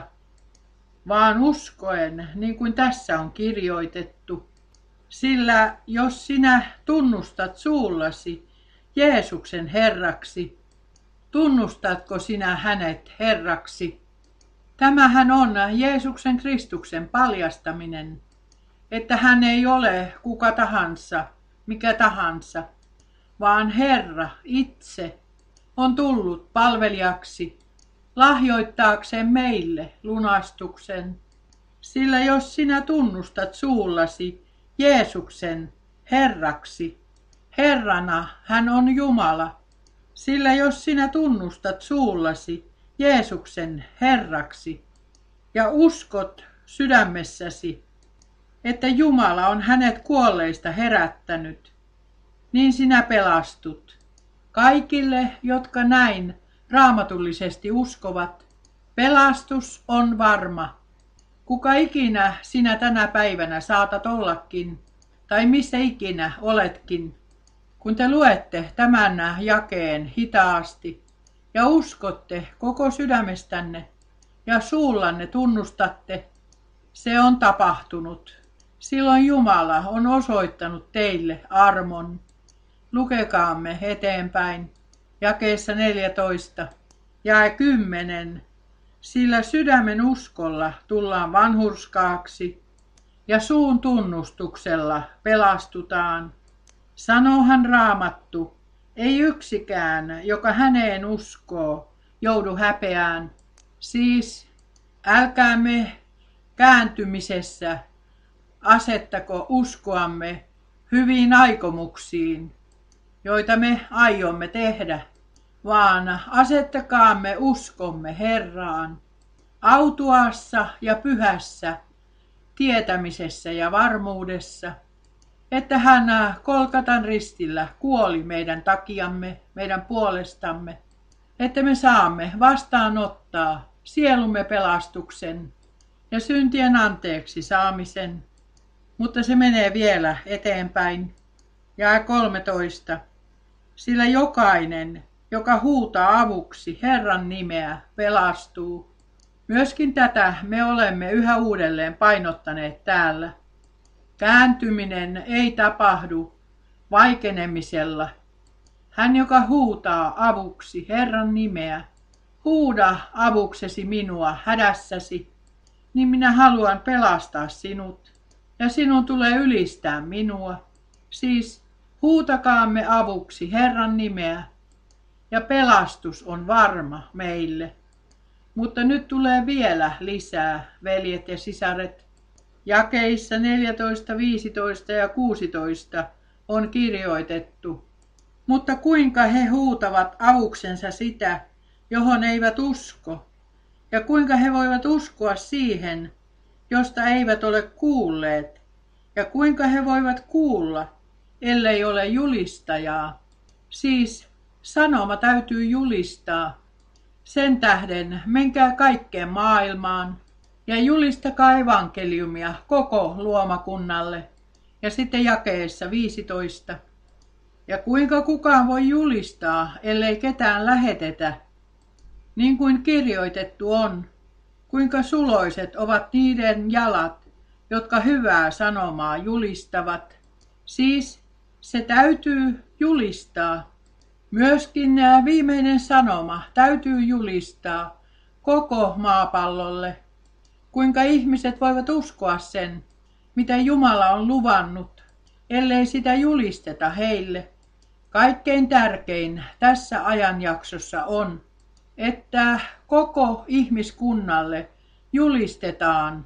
vaan uskoen niin kuin tässä on kirjoitettu. Sillä jos sinä tunnustat suullasi Jeesuksen Herraksi, tunnustatko sinä hänet Herraksi? Tämähän on Jeesuksen Kristuksen paljastaminen, että hän ei ole kuka tahansa, mikä tahansa, vaan Herra itse on tullut palvelijaksi lahjoittaakseen meille lunastuksen. Sillä jos sinä tunnustat suullasi Jeesuksen Herraksi, Herrana hän on Jumala. Sillä jos sinä tunnustat suullasi Jeesuksen Herraksi ja uskot sydämessäsi, että Jumala on hänet kuolleista herättänyt, niin sinä pelastut. Kaikille, jotka näin raamatullisesti uskovat, pelastus on varma. Kuka ikinä sinä tänä päivänä saatat ollakin, tai missä ikinä oletkin, kun te luette tämän jakeen hitaasti ja uskotte koko sydämestänne ja suullanne tunnustatte, se on tapahtunut. Silloin Jumala on osoittanut teille armon. Lukekaamme eteenpäin jakeessa neljätoista ja kymmenen. Sillä sydämen uskolla tullaan vanhurskaaksi ja suun tunnustuksella pelastutaan. Sanoohan Raamattu, ei yksikään, joka häneen uskoo, joudu häpeään. Siis älkäämme kääntymisessä asettako uskoamme hyviin aikomuksiin, joita me aiomme tehdä, vaan asettakaamme uskomme Herraan, autuaassa ja pyhässä, tietämisessä ja varmuudessa, että hän Kolkatan ristillä kuoli meidän takiamme, meidän puolestamme, että me saamme vastaanottaa sielumme pelastuksen ja syntien anteeksi saamisen. Mutta se menee vielä eteenpäin. Jae kolmetoista. Sillä jokainen, joka huutaa avuksi Herran nimeä, pelastuu. Myöskin tätä me olemme yhä uudelleen painottaneet täällä. Kääntyminen ei tapahdu vaikenemisella. Hän, joka huutaa avuksi Herran nimeä, huuda avuksesi minua hädässäsi, niin minä haluan pelastaa sinut, ja sinun tulee ylistää minua. Siis huutakaamme avuksi Herran nimeä, ja pelastus on varma meille. Mutta nyt tulee vielä lisää, veljet ja sisaret. Jakeissa neljätoista, viisitoista ja kuusitoista on kirjoitettu. Mutta kuinka he huutavat avuksensa sitä, johon eivät usko, ja kuinka he voivat uskoa siihen, josta eivät ole kuulleet, ja kuinka he voivat kuulla, ellei ole julistajaa. Siis sanoma täytyy julistaa. Sen tähden menkää kaikkeen maailmaan ja julistakaa evankeliumia koko luomakunnalle. Ja sitten jakeessa viisitoista. Ja kuinka kukaan voi julistaa, ellei ketään lähetetä, niin kuin kirjoitettu on, kuinka suloiset ovat niiden jalat, jotka hyvää sanomaa julistavat. Siis se täytyy julistaa. Myöskin viimeinen sanoma täytyy julistaa koko maapallolle. Kuinka ihmiset voivat uskoa sen, mitä Jumala on luvannut, ellei sitä julisteta heille. Kaikkein tärkein tässä ajanjaksossa on, että koko ihmiskunnalle julistetaan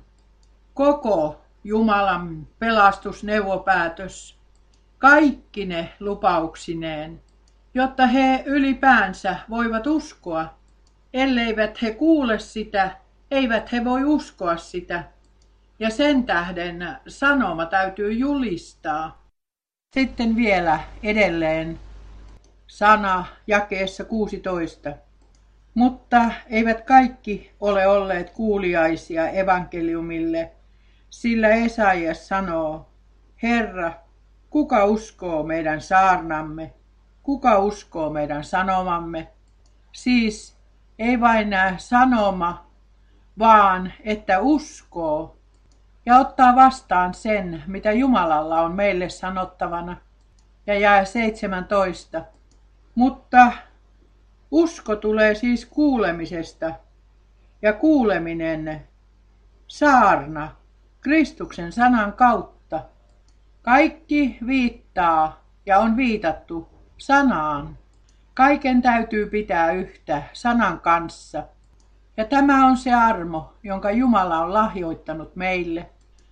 koko Jumalan pelastusneuvopäätös, kaikki ne lupauksineen, jotta he ylipäänsä voivat uskoa. Elleivät he kuule sitä, eivät he voi uskoa sitä. Ja sen tähden sanoma täytyy julistaa. Sitten vielä edelleen sana jakeessa kuusitoista. Mutta eivät kaikki ole olleet kuuliaisia evankeliumille, sillä Esaias sanoo, Herra, kuka uskoo meidän saarnamme, kuka uskoo meidän sanomamme? Siis ei vain sanoma, vaan että uskoo ja ottaa vastaan sen, mitä Jumalalla on meille sanottavana. Ja jae seitsemäntoista. Mutta usko tulee siis kuulemisesta, ja kuuleminen saarna Kristuksen sanan kautta. Kaikki viittaa ja on viitattu sanaan. Kaiken täytyy pitää yhtä sanan kanssa. Ja tämä on se armo, jonka Jumala on lahjoittanut meille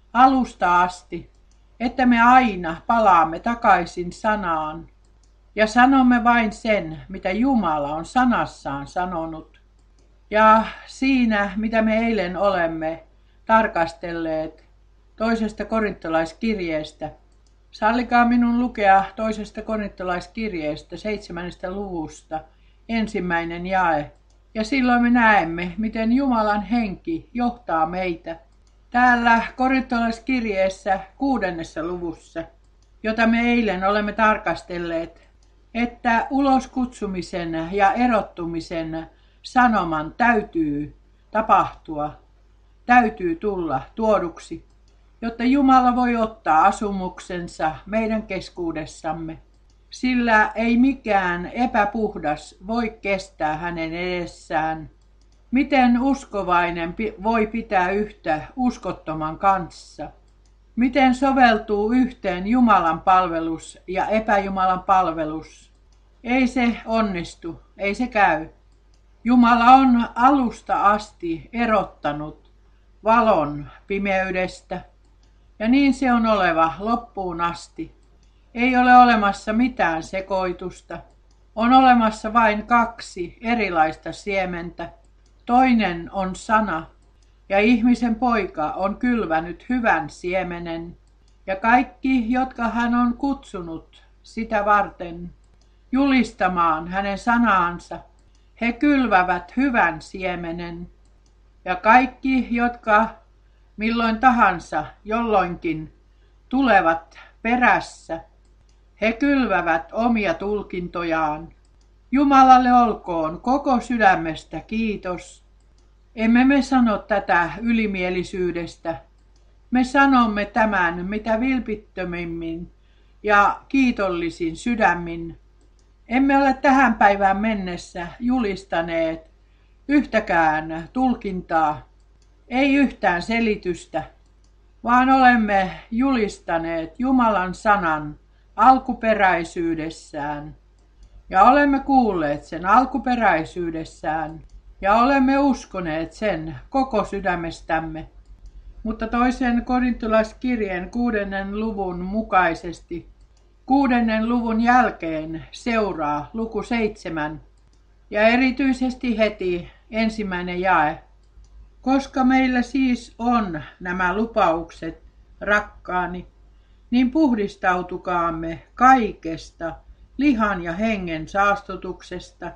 alusta asti, että me aina palaamme takaisin sanaan ja sanomme vain sen, mitä Jumala on sanassaan sanonut. Ja siinä, mitä me eilen olemme tarkastelleet toisesta korintolaiskirjeestä, sallikaa minun lukea toisesta korintolaiskirjeestä seitsemännestä luvusta ensimmäinen jae. Ja silloin me näemme, miten Jumalan henki johtaa meitä. Täällä korintolaiskirjeessä kuudennessa luvussa, jota me eilen olemme tarkastelleet, että uloskutsumisen ja erottumisen sanoman täytyy tapahtua, täytyy tulla tuoduksi, jotta Jumala voi ottaa asumuksensa meidän keskuudessamme. Sillä ei mikään epäpuhdas voi kestää hänen edessään. Miten uskovainen voi pitää yhtä uskottoman kanssa? Miten soveltuu yhteen Jumalan palvelus ja epäjumalan palvelus? Ei se onnistu, ei se käy. Jumala on alusta asti erottanut valon pimeydestä, ja niin se on oleva loppuun asti. Ei ole olemassa mitään sekoitusta. On olemassa vain kaksi erilaista siementä. Toinen on sana, ja ihmisen poika on kylvänyt hyvän siemenen, ja kaikki, jotka hän on kutsunut sitä varten julistamaan hänen sanaansa, he kylvävät hyvän siemenen, ja kaikki, jotka milloin tahansa jolloinkin tulevat perässä, he kylvävät omia tulkintojaan. Jumalalle olkoon koko sydämestä kiitos. Emme me sano tätä ylimielisyydestä. Me sanomme tämän mitä vilpittömimmin ja kiitollisin sydämin. Emme ole tähän päivään mennessä julistaneet yhtäkään tulkintaa, ei yhtään selitystä, vaan olemme julistaneet Jumalan sanan alkuperäisyydessään. Ja olemme kuulleet sen alkuperäisyydessään ja olemme uskoneet sen koko sydämestämme. Mutta toisen korintolaiskirjeen kuudennen luvun mukaisesti, kuudennen luvun jälkeen seuraa luku seitsemän ja erityisesti heti ensimmäinen jae. Koska meillä siis on nämä lupaukset, rakkaani, niin puhdistautukaamme kaikesta lihan ja hengen saastutuksesta,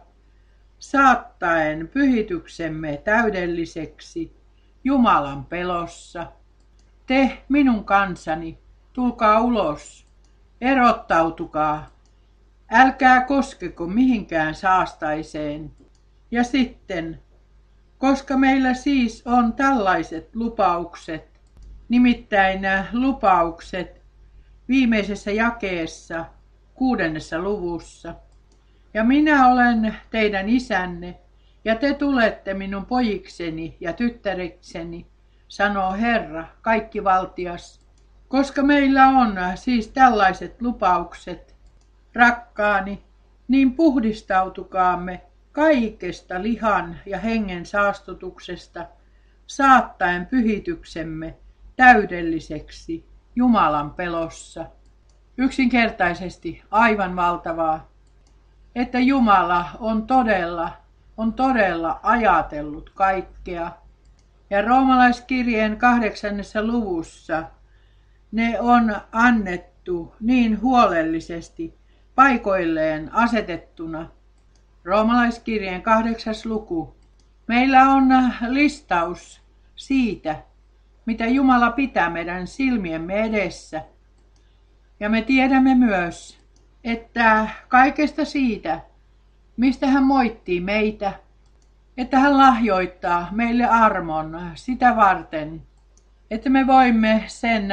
saattaen pyhityksemme täydelliseksi Jumalan pelossa. Te, minun kansani, tulkaa ulos, erottautukaa, älkää koskeko mihinkään saastaiseen. Ja sitten, koska meillä siis on tällaiset lupaukset, nimittäin lupaukset viimeisessä jakeessa kuudennessa luvussa. Ja minä olen teidän isänne, ja te tulette minun pojikseni ja tyttärikseni, sanoo Herra, kaikkivaltias. Koska meillä on siis tällaiset lupaukset, rakkaani, niin puhdistautukaamme kaikesta lihan ja hengen saastutuksesta, saattaen pyhityksemme täydelliseksi Jumalan pelossa. Yksinkertaisesti aivan valtavaa, että Jumala on todella, on todella ajatellut kaikkea. Ja roomalaiskirjeen kahdeksannessa luvussa ne on annettu niin huolellisesti paikoilleen asetettuna, Roomalaiskirjeen kahdeksas luku. Meillä on listaus siitä, mitä Jumala pitää meidän silmiemme edessä. Ja me tiedämme myös, että kaikesta siitä, mistä hän moittii meitä, että hän lahjoittaa meille armon sitä varten, että me voimme sen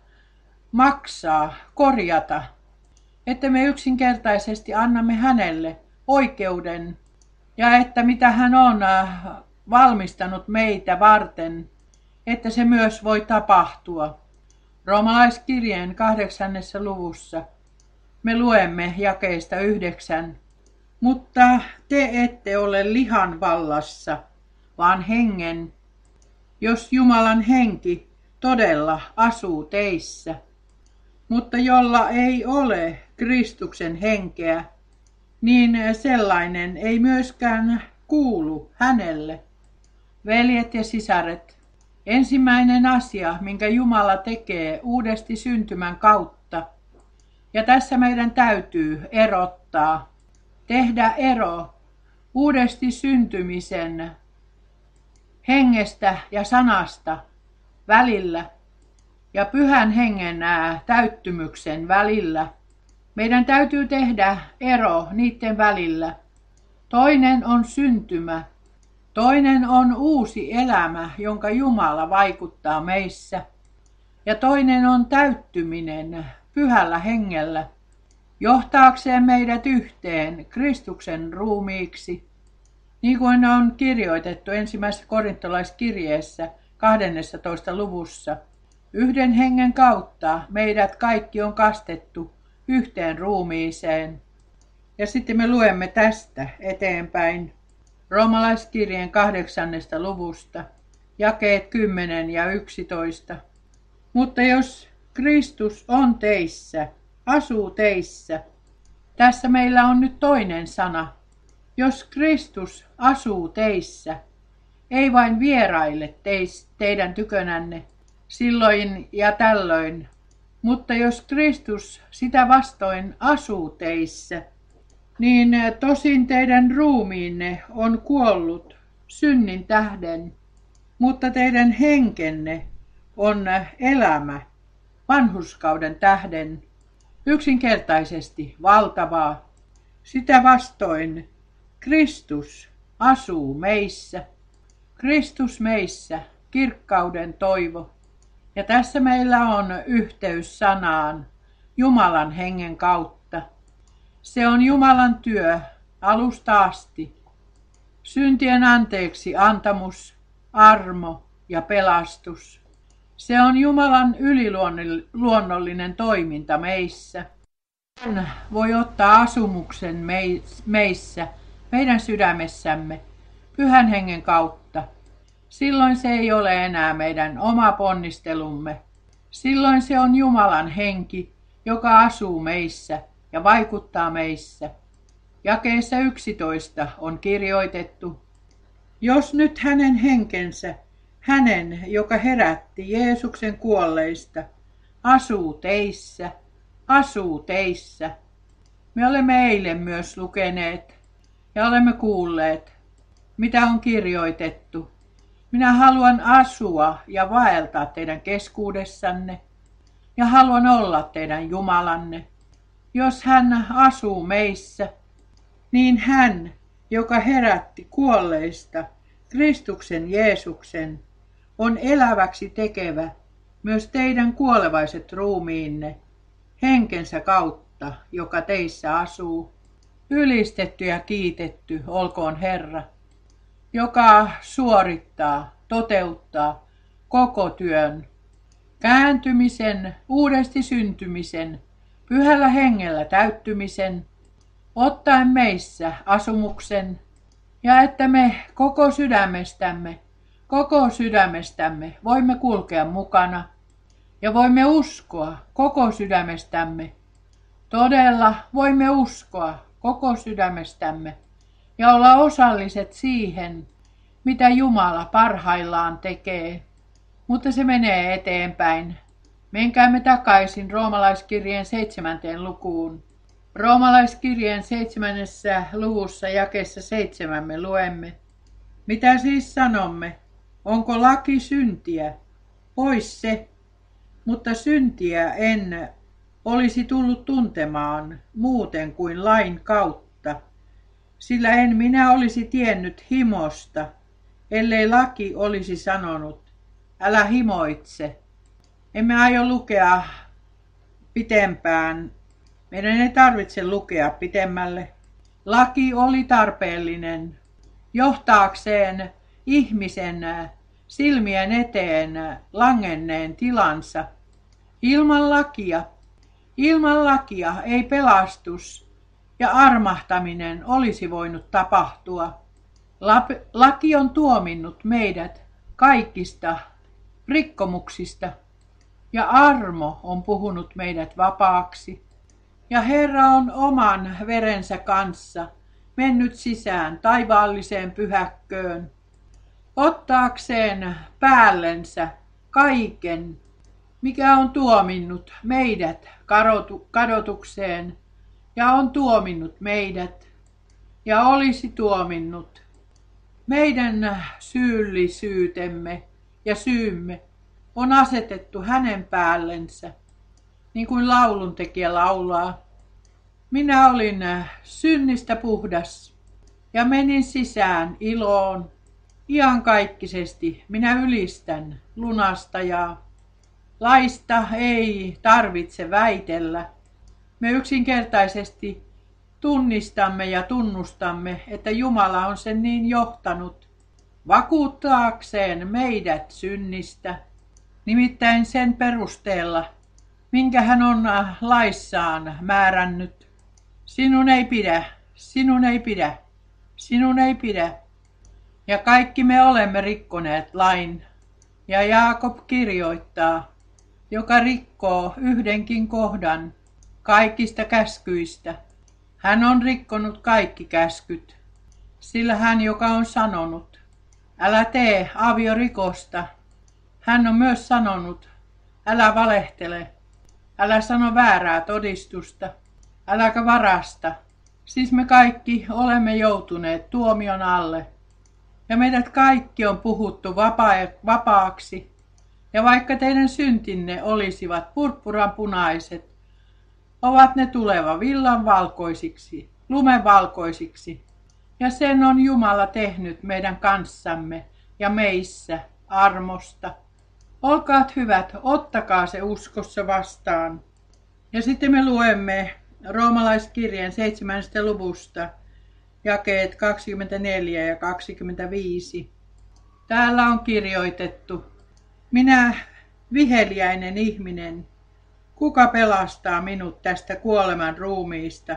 maksaa, korjata, että me yksinkertaisesti annamme hänelle oikeuden ja että mitä hän on valmistanut meitä varten, että se myös voi tapahtua. Roomalaiskirjeen kahdeksannessa luvussa me luemme jakeesta yhdeksän. Mutta te ette ole lihan vallassa, vaan hengen, jos Jumalan henki todella asuu teissä. Mutta jolla ei ole Kristuksen henkeä, niin sellainen ei myöskään kuulu hänelle. Veljet ja sisaret, ensimmäinen asia, minkä Jumala tekee uudesti syntymän kautta, ja tässä meidän täytyy erottaa, tehdä ero uudesti syntymisen hengestä ja sanasta välillä ja pyhän hengen täyttymyksen välillä. Meidän täytyy tehdä ero niiden välillä. Toinen on syntymä, toinen on uusi elämä, jonka Jumala vaikuttaa meissä, ja toinen on täyttyminen pyhällä hengellä, johtaakseen meidät yhteen Kristuksen ruumiiksi, niin kuin on kirjoitettu ensimmäisessä korintolaiskirjeessä kahdennessatoista luvussa. Yhden hengen kautta meidät kaikki on kastettu yhteen ruumiiseen. Ja sitten me luemme tästä eteenpäin Roomalaiskirjeen kahdeksannesta luvusta, jakeet kymmenen ja yksitoista. Mutta jos Kristus on teissä, asuu teissä. Tässä meillä on nyt toinen sana. Jos Kristus asuu teissä, ei vain vieraille teis, teidän tykönänne silloin ja tällöin, mutta jos Kristus sitä vastoin asuu teissä, niin tosin teidän ruumiinne on kuollut synnin tähden, mutta teidän henkenne on elämä vanhurskauden tähden. Yksinkertaisesti valtavaa. Sitä vastoin Kristus asuu meissä. Kristus meissä, kirkkauden toivo. Ja tässä meillä on yhteys sanaan Jumalan hengen kautta. Se on Jumalan työ alusta asti. Syntien anteeksi antamus, armo ja pelastus. Se on Jumalan yliluonnollinen toiminta meissä. Hän voi ottaa asumuksen meissä, meidän sydämessämme, pyhän hengen kautta. Silloin se ei ole enää meidän oma ponnistelumme. Silloin se on Jumalan henki, joka asuu meissä ja vaikuttaa meissä. Jakeessa yksitoista on kirjoitettu: jos nyt hänen henkensä, hänen, joka herätti Jeesuksen kuolleista, asuu teissä, asuu teissä. Me olemme eilen myös lukeneet ja olemme kuulleet, mitä on kirjoitettu. Minä haluan asua ja vaeltaa teidän keskuudessanne ja haluan olla teidän Jumalanne. Jos hän asuu meissä, niin hän, joka herätti kuolleista Kristuksen Jeesuksen, on eläväksi tekevä myös teidän kuolevaiset ruumiinne henkensä kautta, joka teissä asuu. Ylistetty ja kiitetty olkoon Herra, joka suorittaa, toteuttaa koko työn, kääntymisen, uudesti syntymisen, pyhällä hengellä täyttymisen, ottaen meissä asumuksen, ja että me koko sydämestämme, koko sydämestämme voimme kulkea mukana ja voimme uskoa koko sydämestämme. Todella voimme uskoa koko sydämestämme ja olla osalliset siihen, mitä Jumala parhaillaan tekee. Mutta se menee eteenpäin. Menkäämme takaisin Roomalaiskirjeen seitsemänteen lukuun. Roomalaiskirjeen seitsemännessä luvussa jakeessa seitsemän me luemme. Mitä siis sanomme? Onko laki syntiä? Pois se. Mutta syntiä en olisi tullut tuntemaan muuten kuin lain kautta, sillä en minä olisi tiennyt himosta, ellei laki olisi sanonut, älä himoitse. Emme aio lukea pitempään. Meidän ei tarvitse lukea pitemmälle. Laki oli tarpeellinen johtaakseen ihmisen silmien eteen langenneen tilansa. Ilman lakia, ilman lakia ei pelastus ja armahtaminen olisi voinut tapahtua. Laki on tuominnut meidät kaikista rikkomuksista ja armo on puhunut meidät vapaaksi. Ja Herra on oman verensä kanssa mennyt sisään taivaalliseen pyhäkköön, ottaakseen päällensä kaiken, mikä on tuominnut meidät kadotukseen ja on tuominnut meidät ja olisi tuominnut meidän syyllisyytemme ja syymme on asetettu hänen päällensä, niin kuin lauluntekijä laulaa. Minä olin synnistä puhdas ja menin sisään iloon. Iankaikkisesti minä ylistän lunastajaa. Laista ei tarvitse väitellä. Me yksinkertaisesti tunnistamme ja tunnustamme, että Jumala on sen niin johtanut vakuuttaakseen meidät synnistä, nimittäin sen perusteella, minkä hän on laissaan määrännyt. Sinun ei pidä, sinun ei pidä, sinun ei pidä. Ja kaikki me olemme rikkoneet lain. Ja Jaakob kirjoittaa, joka rikkoo yhdenkin kohdan kaikista käskyistä. Hän on rikkonut kaikki käskyt, sillä hän, joka on sanonut, älä tee aviorikosta, hän on myös sanonut, älä valehtele, älä sano väärää todistusta, äläkä varasta. Siis me kaikki olemme joutuneet tuomion alle. Ja meidät kaikki on puhuttu vapaa- vapaaksi. Ja vaikka teidän syntinne olisivat purppuran punaiset, ovat ne tuleva villan valkoisiksi, lumen valkoisiksi. Ja sen on Jumala tehnyt meidän kanssamme ja meissä armosta. Olkaat hyvät, ottakaa se uskossa vastaan. Ja sitten me luemme Roomalaiskirjeen seitsemännestä luvusta, jakeet kaksikymmentäneljä ja kaksikymmentäviisi. Täällä on kirjoitettu, minä viheliäinen ihminen, kuka pelastaa minut tästä kuoleman ruumiista?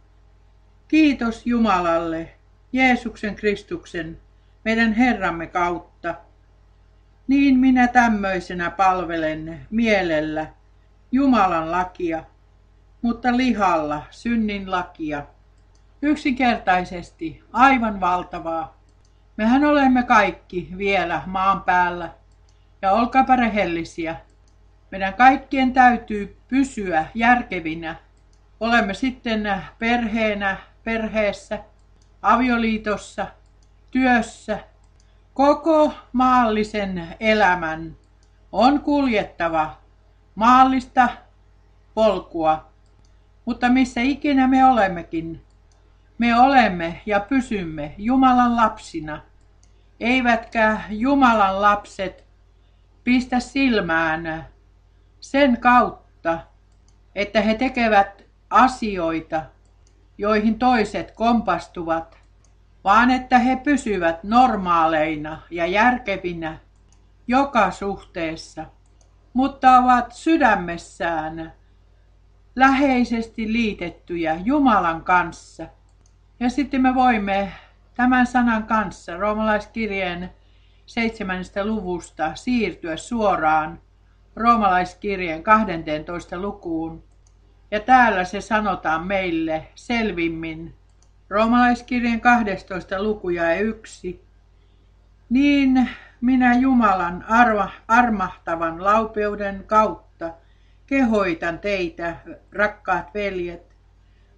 Kiitos Jumalalle, Jeesuksen Kristuksen, meidän Herramme kautta. Niin minä tämmöisenä palvelen mielellä Jumalan lakia, mutta lihalla synnin lakia. Yksinkertaisesti aivan valtavaa. Mehän olemme kaikki vielä maan päällä. Ja olkaapa rehellisiä. Meidän kaikkien täytyy pysyä järkevinä. Olemme sitten perheenä, perheessä, avioliitossa, työssä. Koko maallisen elämän on kuljettava maallista polkua. Mutta missä ikinä me olemmekin, me olemme ja pysymme Jumalan lapsina. Eivätkä Jumalan lapset pistä silmään sen kautta, että he tekevät asioita, joihin toiset kompastuvat, vaan että he pysyvät normaaleina ja järkevinä joka suhteessa, mutta ovat sydämessään läheisesti liitettyjä Jumalan kanssa. Ja sitten me voimme tämän sanan kanssa Roomalaiskirjeen seitsemännestä luvusta siirtyä suoraan Roomalaiskirjeen kahdenteentoista lukuun. Ja täällä se sanotaan meille selvimmin. Roomalaiskirjeen kahdestoista luku jae yksi. Niin minä Jumalan arma, armahtavan laupeuden kautta kehoitan teitä, rakkaat veljet,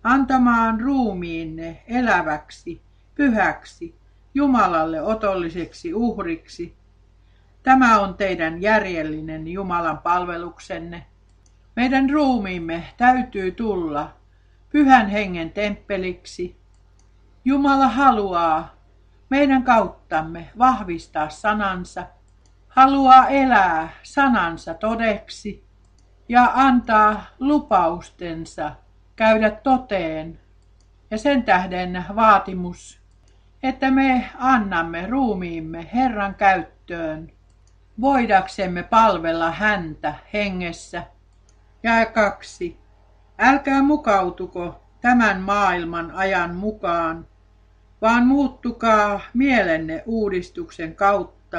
antamaan ruumiinne eläväksi, pyhäksi, Jumalalle otolliseksi uhriksi. Tämä on teidän järjellinen Jumalan palveluksenne. Meidän ruumiimme täytyy tulla Pyhän Hengen temppeliksi. Jumala haluaa meidän kauttamme vahvistaa sanansa, haluaa elää sanansa todeksi ja antaa lupaustensa käydä toteen. Ja sen tähden vaatimus, että me annamme ruumiimme Herran käyttöön, voidaksemme palvella häntä hengessä. Jae kaksi. Älkää mukautuko tämän maailman ajan mukaan, vaan muuttukaa mielenne uudistuksen kautta,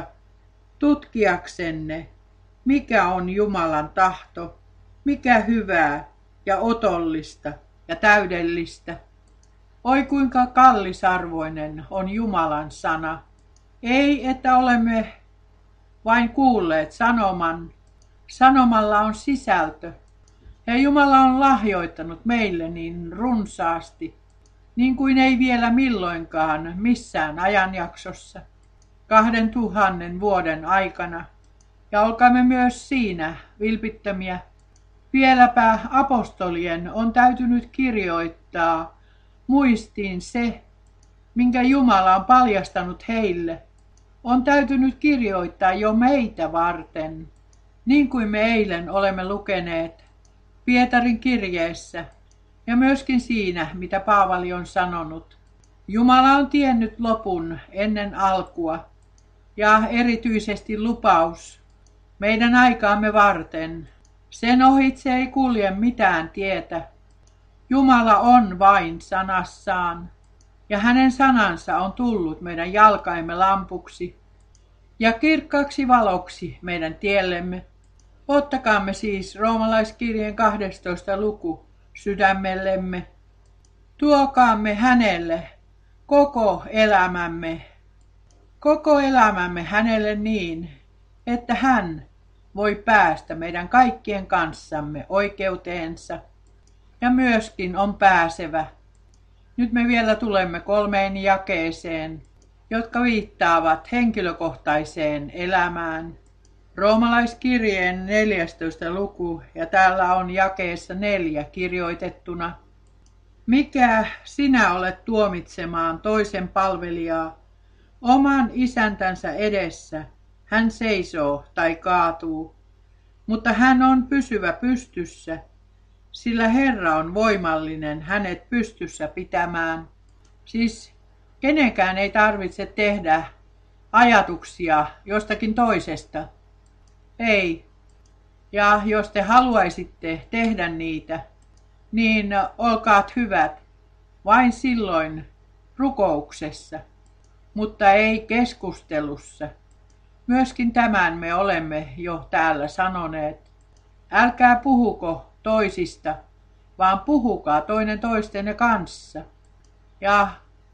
tutkiaksenne, mikä on Jumalan tahto, mikä hyvää ja otollista ja täydellistä. Oi kuinka kallisarvoinen on Jumalan sana. Ei, että olemme vain kuulleet sanoman. Sanomalla on sisältö. Ja Jumala on lahjoittanut meille niin runsaasti, niin kuin ei vielä milloinkaan missään ajanjaksossa, kahden tuhannen vuoden aikana. Ja olkaamme myös siinä vilpittömiä. Vieläpä apostolien on täytynyt kirjoittaa muistiin se, minkä Jumala on paljastanut heille. On täytynyt kirjoittaa jo meitä varten, niin kuin me eilen olemme lukeneet Pietarin kirjeessä ja myöskin siinä, mitä Paavali on sanonut. Jumala on tiennyt lopun ennen alkua ja erityisesti lupaus meidän aikaamme varten. Sen ohitse ei kulje mitään tietä. Jumala on vain sanassaan ja hänen sanansa on tullut meidän jalkaimme lampuksi ja kirkkaaksi valoksi meidän tiellemme. Ottakaamme siis roomalaiskirjeen kahdestoista luku sydämellemme. Tuokaamme hänelle koko elämämme, koko elämämme hänelle niin, että hän voi päästä meidän kaikkien kanssamme oikeuteensa ja myöskin on pääsevä. Nyt me vielä tulemme kolmeen jakeeseen, jotka viittaavat henkilökohtaiseen elämään. Roomalaiskirjeen neljästoista luku ja täällä on jakeessa neljä kirjoitettuna. Mikä sinä olet tuomitsemaan toisen palvelijaa? Oman isäntänsä edessä hän seisoo tai kaatuu, mutta hän on pysyvä pystyssä, sillä Herra on voimallinen hänet pystyssä pitämään. Siis kenenkään ei tarvitse tehdä ajatuksia jostakin toisesta. Ei. Ja jos te haluaisitte tehdä niitä, niin olkaat hyvät vain silloin rukouksessa, mutta ei keskustelussa. Myöskin tämän me olemme jo täällä sanoneet. Älkää puhuko toisista, vaan puhukaa toinen toistenne kanssa. Ja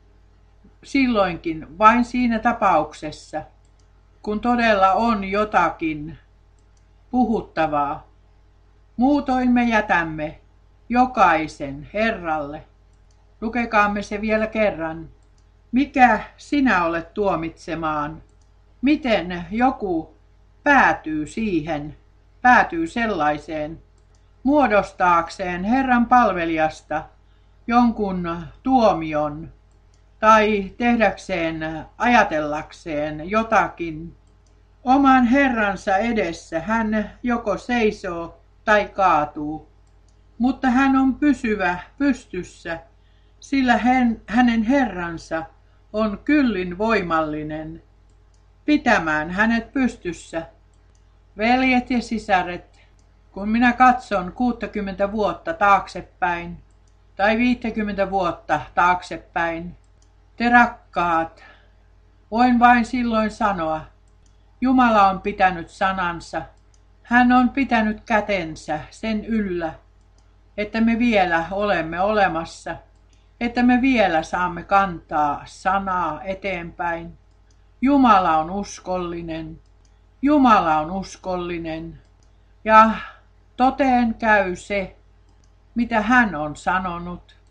silloinkin vain siinä tapauksessa, kun todella on jotakin puhuttavaa. Muutoin me jätämme jokaisen Herralle. Lukekaamme se vielä kerran. Mikä sinä olet tuomitsemaan? Miten joku päätyy siihen, päätyy sellaiseen, muodostaakseen Herran palvelijasta jonkun tuomion tai tehdäkseen, ajatellakseen jotakin? Oman Herransa edessä hän joko seisoo tai kaatuu, mutta hän on pysyvä pystyssä, sillä hän, hänen Herransa on kyllin voimallinen pitämään hänet pystyssä. Veljet ja sisaret, kun minä katson kuusikymmentä vuotta taaksepäin tai viisikymmentä vuotta taaksepäin, te rakkaat, voin vain silloin sanoa, Jumala on pitänyt sanansa. Hän on pitänyt kätensä sen yllä, että me vielä olemme olemassa, että me vielä saamme kantaa sanaa eteenpäin. Jumala on uskollinen. Jumala on uskollinen. Ja toteen käy se, mitä hän on sanonut.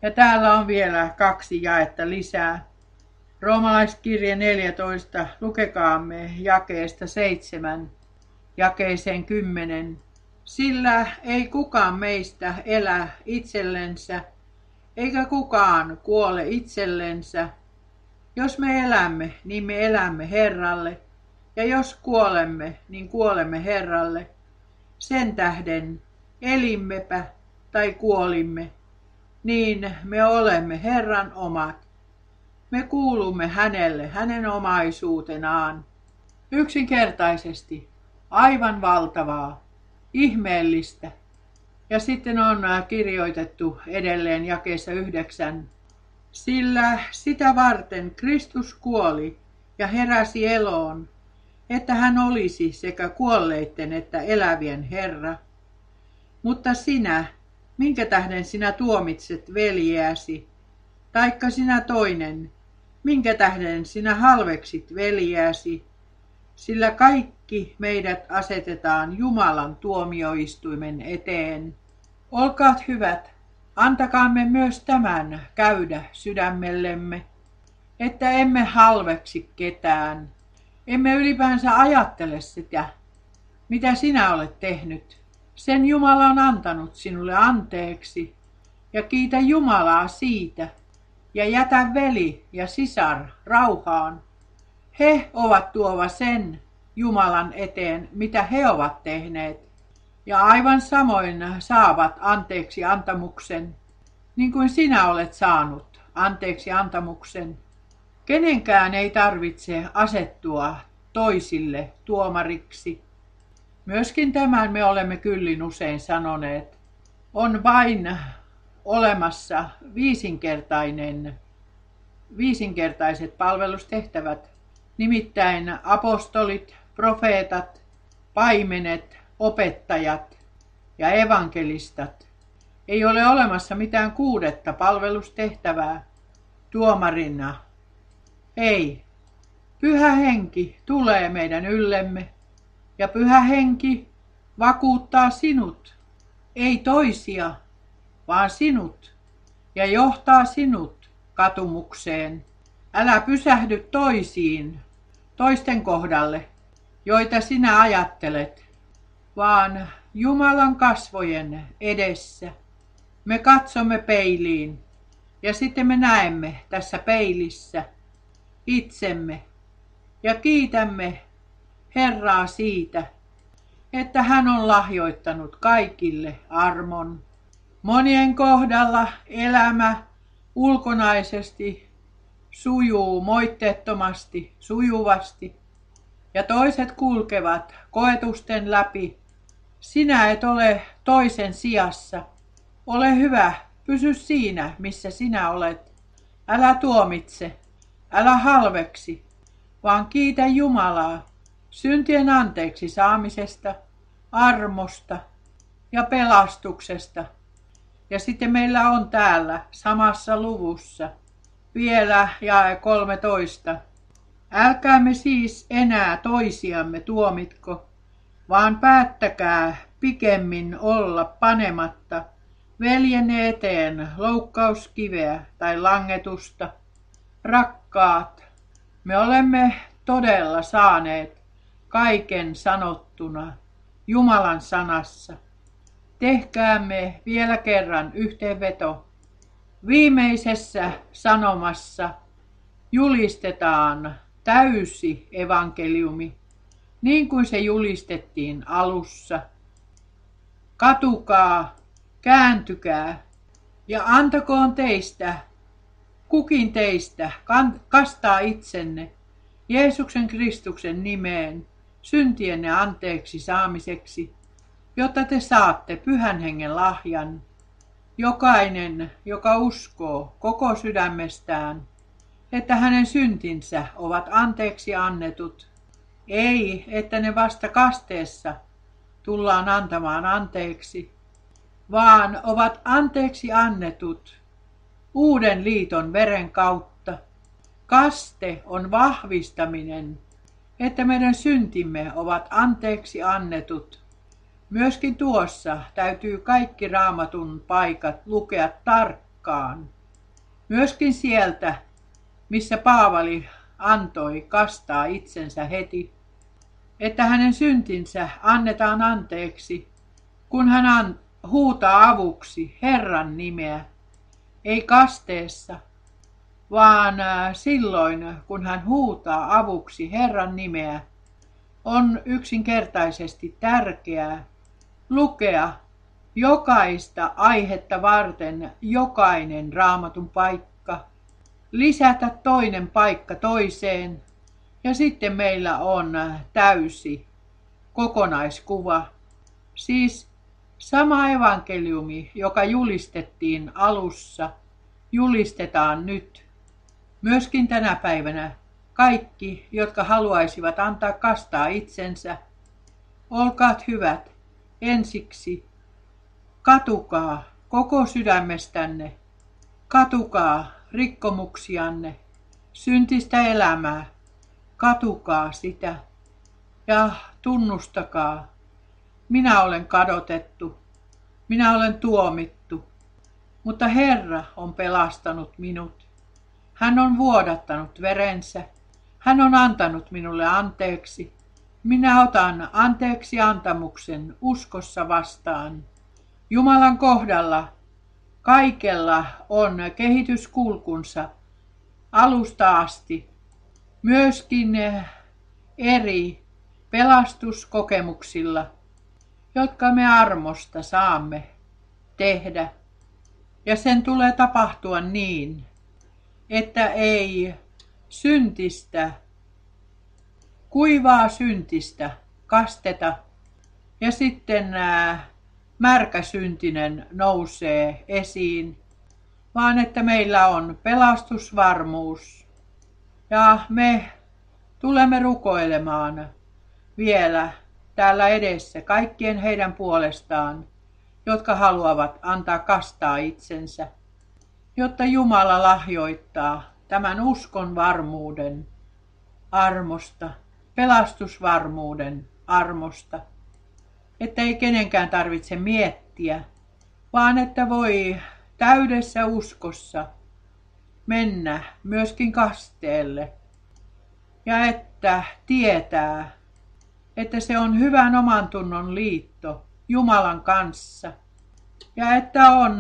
Ja täällä on vielä kaksi jaetta lisää. Roomalaiskirje neljätoista, lukekaamme jakeesta seitsemän, jakeeseen kymmenen. Sillä ei kukaan meistä elä itsellensä, eikä kukaan kuole itsellensä. Jos me elämme, niin me elämme Herralle, ja jos kuolemme, niin kuolemme Herralle. Sen tähden elimmepä tai kuolimme, niin me olemme Herran omat. Me kuulumme hänelle, hänen omaisuutenaan. Yksinkertaisesti, aivan valtavaa, ihmeellistä. Ja sitten on kirjoitettu edelleen jakeessa yhdeksän. Sillä sitä varten Kristus kuoli ja heräsi eloon, että hän olisi sekä kuolleitten että elävien Herra. Mutta sinä, minkä tähden sinä tuomitset veljeäsi, taikka sinä toinen, minkä tähden sinä halveksit veljeäsi, sillä kaikki meidät asetetaan Jumalan tuomioistuimen eteen. Olkaat hyvät, antakaamme myös tämän käydä sydämellemme, että emme halveksi ketään, emme ylipäänsä ajattele sitä, mitä sinä olet tehnyt. Sen Jumala on antanut sinulle anteeksi, ja kiitä Jumalaa siitä, ja jätä veli ja sisar rauhaan. He ovat tuova sen Jumalan eteen, mitä he ovat tehneet, ja aivan samoin saavat anteeksi antamuksen, niin kuin sinä olet saanut anteeksi antamuksen. Kenenkään ei tarvitse asettua toisille tuomariksi. Myöskin tämän me olemme kyllin usein sanoneet. On vain olemassa viisinkertainen, viisinkertaiset palvelustehtävät, nimittäin apostolit, profeetat, paimenet, opettajat ja evankelistat. Ei ole olemassa mitään kuudetta palvelustehtävää tuomarina. Ei. Pyhä henki tulee meidän yllemme ja pyhä henki vakuuttaa sinut, ei toisia, vaan sinut, ja johtaa sinut katumukseen. Älä pysähdy toisiin, toisten kohdalle, joita sinä ajattelet, vaan Jumalan kasvojen edessä. Me katsomme peiliin ja sitten me näemme tässä peilissä itsemme ja kiitämme Herraa siitä, että hän on lahjoittanut kaikille armon. Monien kohdalla elämä ulkonaisesti sujuu moitteettomasti, sujuvasti, ja toiset kulkevat koetusten läpi. Sinä et ole toisen sijassa. Ole hyvä, pysy siinä, missä sinä olet. Älä tuomitse, älä halveksi, vaan kiitä Jumalaa syntien anteeksi saamisesta, armosta ja pelastuksesta. Ja sitten meillä on täällä samassa luvussa vielä jae kolmetoista. Älkäämme siis enää toisiamme tuomitko, vaan päättäkää pikemmin olla panematta veljenne eteen loukkauskiveä tai langetusta. Rakkaat, me olemme todella saaneet kaiken sanottuna Jumalan sanassa. Tehkäämme vielä kerran yhteenveto. Viimeisessä sanomassa julistetaan täysi evankeliumi, niin kuin se julistettiin alussa. Katukaa, kääntykää ja antakoon teistä, kukin teistä, kastaa itsenne Jeesuksen Kristuksen nimeen syntienne anteeksi saamiseksi, jotta te saatte Pyhän Hengen lahjan. Jokainen, joka uskoo koko sydämestään, että hänen syntinsä ovat anteeksi annetut, ei, että ne vasta kasteessa tullaan antamaan anteeksi, vaan ovat anteeksi annetut uuden liiton veren kautta. Kaste on vahvistaminen, että meidän syntimme ovat anteeksi annetut. Myöskin tuossa täytyy kaikki Raamatun paikat lukea tarkkaan. paikkaan. Myöskin sieltä, missä Paavali antoi kastaa itsensä heti, että hänen syntinsä annetaan anteeksi, kun hän an- huutaa avuksi Herran nimeä, ei kasteessa, vaan silloin, kun hän huutaa avuksi Herran nimeä, on yksinkertaisesti tärkeää lukea jokaista aihetta varten jokainen Raamatun paikka, lisätä toinen paikka toiseen, ja sitten meillä on täysi kokonaiskuva. Siis sama evankeliumi, joka julistettiin alussa, julistetaan nyt. Myöskin tänä päivänä kaikki, jotka haluaisivat antaa kastaa itsensä, olkaat hyvät, ensiksi katukaa koko sydämestänne, katukaa rikkomuksianne, syntistä elämää, katukaa sitä ja tunnustakaa, minä olen kadotettu, minä olen tuomittu, mutta Herra on pelastanut minut. Hän on vuodattanut verensä, hän on antanut minulle anteeksi. Minä otan anteeksi antamuksen uskossa vastaan. Jumalan kohdalla kaikella on kehityskulkunsa alusta asti. Myöskin eri pelastuskokemuksilla, jotka me armosta saamme tehdä. Ja sen tulee tapahtua niin, että ei syntistä, kuivaa syntistä kasteta ja sitten ää, märkäsyntinen nousee esiin, vaan että meillä on pelastusvarmuus ja me tulemme rukoilemaan vielä täällä edessä kaikkien heidän puolestaan, jotka haluavat antaa kastaa itsensä, jotta Jumala lahjoittaa tämän uskon varmuuden armosta, pelastusvarmuuden armosta, että ei kenenkään tarvitse miettiä, vaan että voi täydessä uskossa mennä myöskin kasteelle ja että tietää, että se on hyvän omantunnon liitto Jumalan kanssa ja että on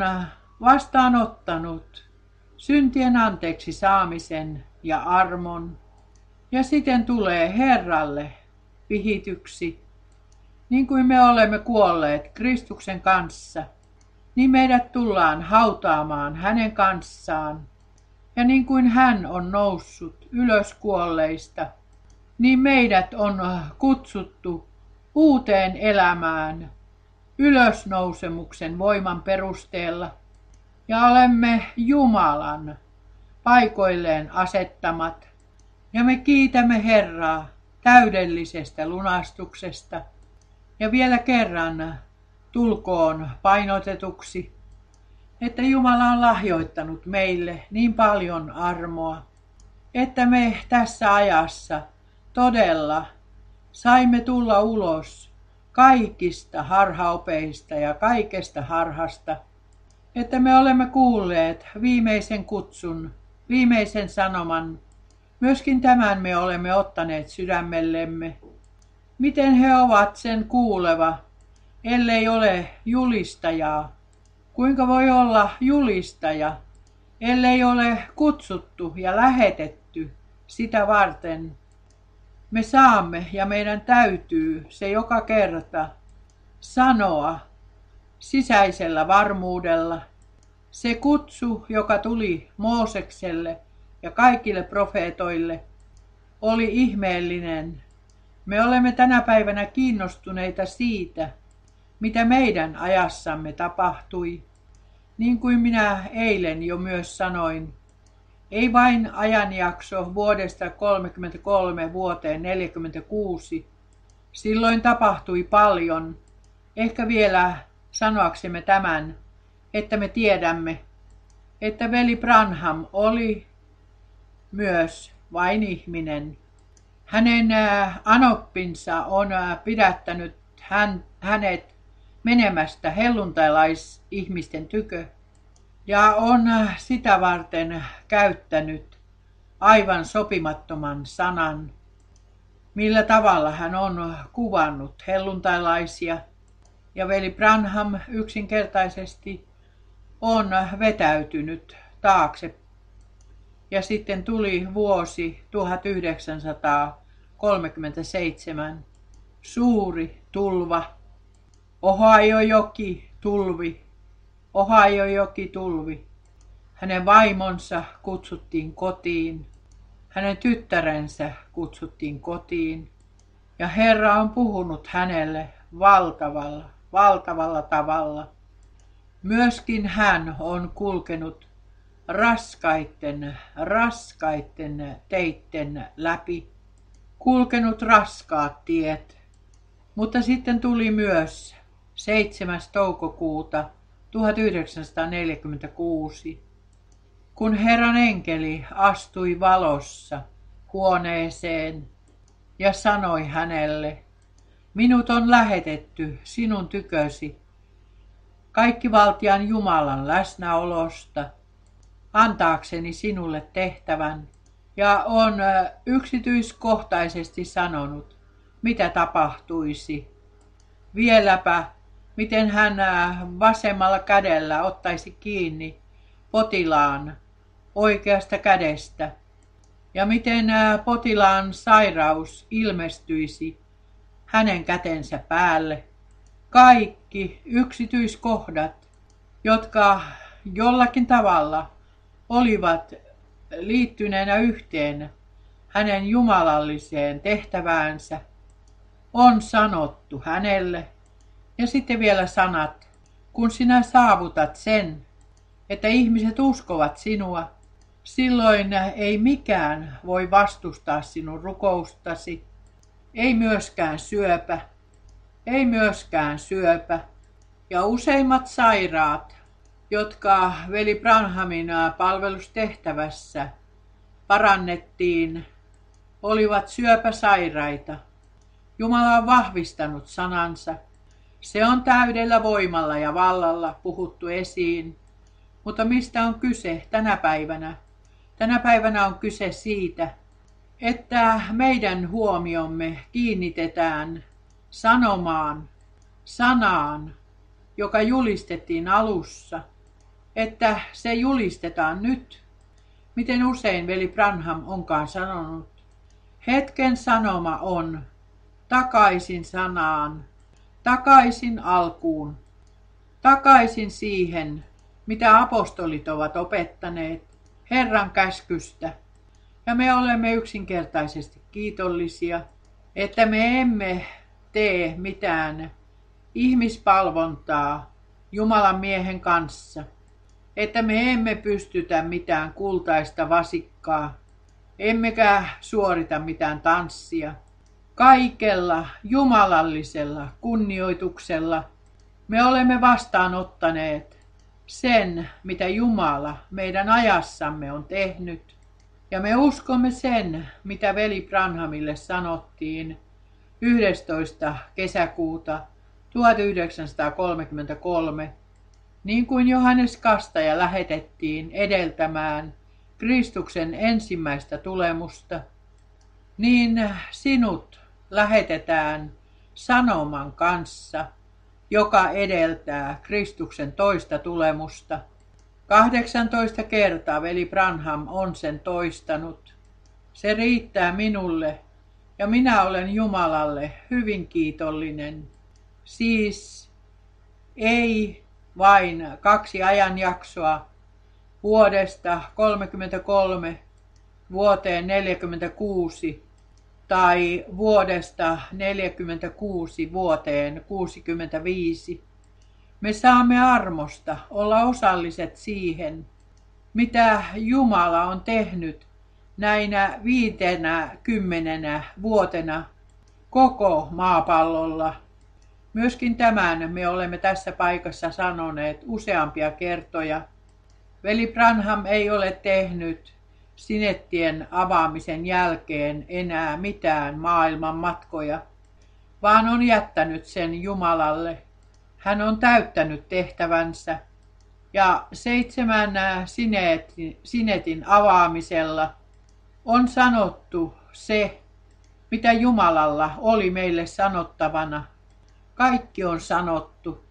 vastaanottanut syntien anteeksi saamisen ja armon ja siten tulee Herralle vihityksi. Niin kuin me olemme kuolleet Kristuksen kanssa, niin meidät tullaan hautaamaan hänen kanssaan. Ja niin kuin hän on noussut ylös kuolleista, niin meidät on kutsuttu uuteen elämään ylösnousemuksen voiman perusteella. Ja olemme Jumalan paikoilleen asettamat. Ja me kiitämme Herraa täydellisestä lunastuksesta. Ja vielä kerran tulkoon painotetuksi, että Jumala on lahjoittanut meille niin paljon armoa, että me tässä ajassa todella saimme tulla ulos kaikista harhaopeista ja kaikesta harhasta, että me olemme kuulleet viimeisen kutsun, viimeisen sanoman. Myöskin tämän me olemme ottaneet sydämellemme. Miten he ovat sen kuuleva, ellei ole julistajaa? Kuinka voi olla julistaja, ellei ole kutsuttu ja lähetetty sitä varten? Me saamme ja meidän täytyy se joka kerta sanoa sisäisellä varmuudella. Se kutsu, joka tuli Moosekselle ja kaikille profeetoille, oli ihmeellinen. Me olemme tänä päivänä kiinnostuneita siitä, mitä meidän ajassamme tapahtui. Niin kuin minä eilen jo myös sanoin, ei vain ajanjakso vuodesta kolmekymmentäkolme vuoteen neljäkymmentäkuusi. Silloin tapahtui paljon. Ehkä vielä sanoaksemme tämän, että me tiedämme, että veli Branham oli myös vain ihminen. Hänen anoppinsa on pidättänyt hän, hänet menemästä helluntailaisihmisten tykö. ja on sitä varten käyttänyt aivan sopimattoman sanan, millä tavalla hän on kuvannut helluntailaisia. Ja veli Branham yksinkertaisesti on vetäytynyt taakse. Ja sitten tuli vuosi tuhatyhdeksänsataakolmekymmentäseitsemän, suuri tulva, Ohio-joki tulvi, Ohio-joki tulvi. Hänen vaimonsa kutsuttiin kotiin, hänen tyttärensä kutsuttiin kotiin, ja Herra on puhunut hänelle valtavalla, valtavalla tavalla. Myöskin hän on kulkenut raskaitten, raskaitten teitten läpi, kulkenut raskaat tiet. Mutta sitten tuli myös seitsemäs toukokuuta tuhatyhdeksänsataaneljäkymmentäkuusi, kun Herran enkeli astui valossa huoneeseen ja sanoi hänelle, minut on lähetetty sinun tykösi kaikkivaltiaan Jumalan läsnäolosta, antaakseni sinulle tehtävän, ja on yksityiskohtaisesti sanonut, mitä tapahtuisi. Vieläpä, miten hän vasemmalla kädellä ottaisi kiinni potilaan oikeasta kädestä, ja miten potilaan sairaus ilmestyisi hänen kätensä päälle. Kaikki yksityiskohdat, jotka jollakin tavalla olivat liittyneenä yhteen hänen jumalalliseen tehtäväänsä, on sanottu hänelle. Ja sitten vielä sanat, kun sinä saavutat sen, että ihmiset uskovat sinua, silloin ei mikään voi vastustaa sinun rukoustasi, ei myöskään syöpä, ei myöskään syöpä. Ja useimmat sairaat, jotka veli Branhamin palvelustehtävässä parannettiin, olivat syöpäsairaita. Jumala on vahvistanut sanansa. Se on täydellä voimalla ja vallalla puhuttu esiin. Mutta mistä on kyse tänä päivänä? Tänä päivänä on kyse siitä, että meidän huomiomme kiinnitetään sanomaan, sanaan, joka julistettiin alussa, että se julistetaan nyt. Miten usein veli Branham onkaan sanonut, hetken sanoma on takaisin sanaan, takaisin alkuun, takaisin siihen, mitä apostolit ovat opettaneet Herran käskystä. Ja me olemme yksinkertaisesti kiitollisia, että me emme tee mitään ihmispalvontaa Jumalan miehen kanssa, että me emme pystytä mitään kultaista vasikkaa, emmekä suorita mitään tanssia. Kaikella jumalallisella kunnioituksella me olemme vastaanottaneet sen, mitä Jumala meidän ajassamme on tehnyt. Ja me uskomme sen, mitä veli Branhamille sanottiin yhdestoista kesäkuuta tuhatyhdeksänsataakolmekymmentäkolme, niin kuin Johannes Kastaja lähetettiin edeltämään Kristuksen ensimmäistä tulemusta, niin sinut lähetetään sanoman kanssa, joka edeltää Kristuksen toista tulemusta. kahdeksantoista kertaa veli Branham on sen toistanut. Se riittää minulle ja minä olen Jumalalle hyvin kiitollinen. Siis ei vain kaksi ajanjaksoa vuodesta kolmekymmentäkolme vuoteen neljäkymmentäkuusi tai vuodesta neljäkymmentäkuusi vuoteen kuusikymmentäviisi. Me saamme armosta olla osalliset siihen, mitä Jumala on tehnyt näinä viitenä kymmenenä vuotena koko maapallolla. Myöskin tämän me olemme tässä paikassa sanoneet useampia kertoja. Veli Branham ei ole tehnyt sinettien avaamisen jälkeen enää mitään maailman matkoja, vaan on jättänyt sen Jumalalle. Hän on täyttänyt tehtävänsä. Ja seitsemän sinetin, sinetin avaamisella on sanottu se, mitä Jumalalla oli meille sanottavana. Kaikki on sanottu.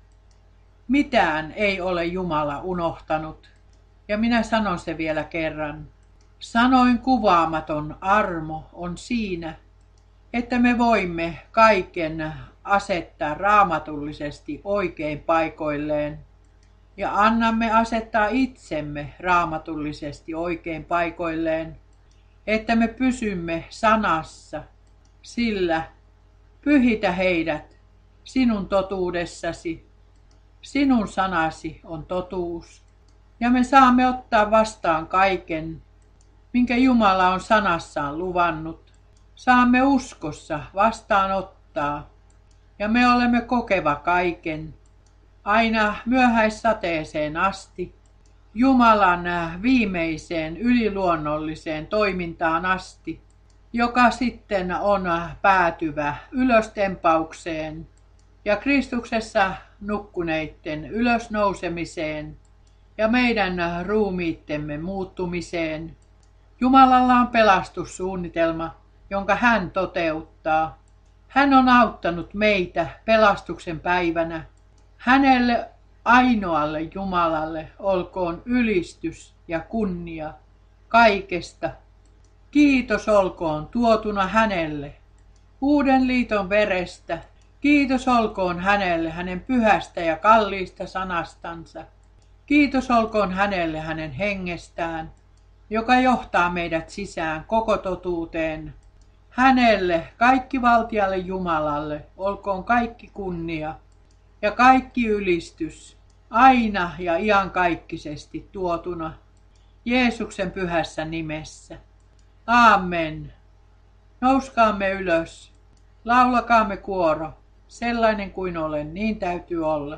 Mitään ei ole Jumala unohtanut. Ja minä sanon se vielä kerran. Sanoin kuvaamaton armo on siinä, että me voimme kaiken asettaa raamatullisesti oikein paikoilleen. Ja annamme asettaa itsemme raamatullisesti oikein paikoilleen, että me pysymme sanassa, sillä pyhitä heidät sinun totuudessasi. Sinun sanasi on totuus, ja me saamme ottaa vastaan kaiken, minkä Jumala on sanassaan luvannut. Saamme uskossa vastaanottaa, ja me olemme kokeva kaiken, aina myöhäissateeseen asti, Jumalan viimeiseen yliluonnolliseen toimintaan asti, joka sitten on päätyvä ylöstempaukseen ja Kristuksessa nukkuneiden ylösnousemiseen ja meidän ruumiittemme muuttumiseen. Jumalalla on pelastussuunnitelma, jonka hän toteuttaa. Hän on auttanut meitä pelastuksen päivänä. Hänelle ainoalle Jumalalle olkoon ylistys ja kunnia kaikesta. Kiitos olkoon tuotuna hänelle uuden liiton verestä. Kiitos olkoon hänelle hänen pyhästä ja kalliista sanastansa. Kiitos olkoon hänelle hänen hengestään, joka johtaa meidät sisään koko totuuteen. Hänelle, kaikki valtialle Jumalalle, olkoon kaikki kunnia ja kaikki ylistys, aina ja iankaikkisesti tuotuna, Jeesuksen pyhässä nimessä. Aamen. Nouskaamme ylös, laulakaamme kuoro, sellainen kuin olen, niin täytyy olla.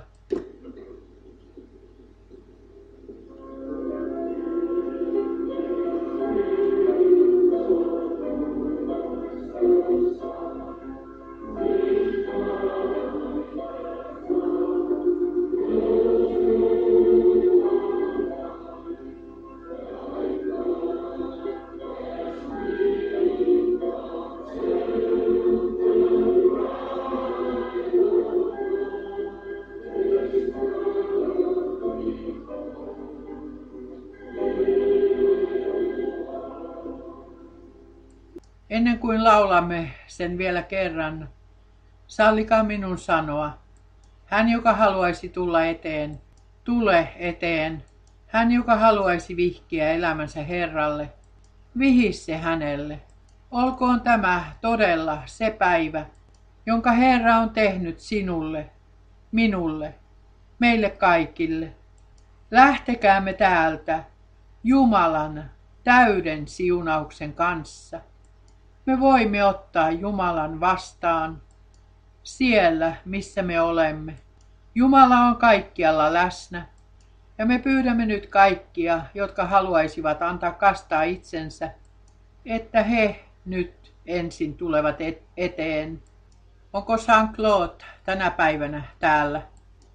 Ennen kuin laulamme sen vielä kerran, sallikaa minun sanoa. Hän, joka haluaisi tulla eteen, tule eteen. Hän, joka haluaisi vihkiä elämänsä Herralle, vihi se hänelle. Olkoon tämä todella se päivä, jonka Herra on tehnyt sinulle, minulle, meille kaikille. Lähtekäämme täältä Jumalan täyden siunauksen kanssa. Me voimme ottaa Jumalan vastaan siellä, missä me olemme. Jumala on kaikkialla läsnä ja me pyydämme nyt kaikkia, jotka haluaisivat antaa kastaa itsensä, että he nyt ensin tulevat eteen. Onko Jean-Claude tänä päivänä täällä?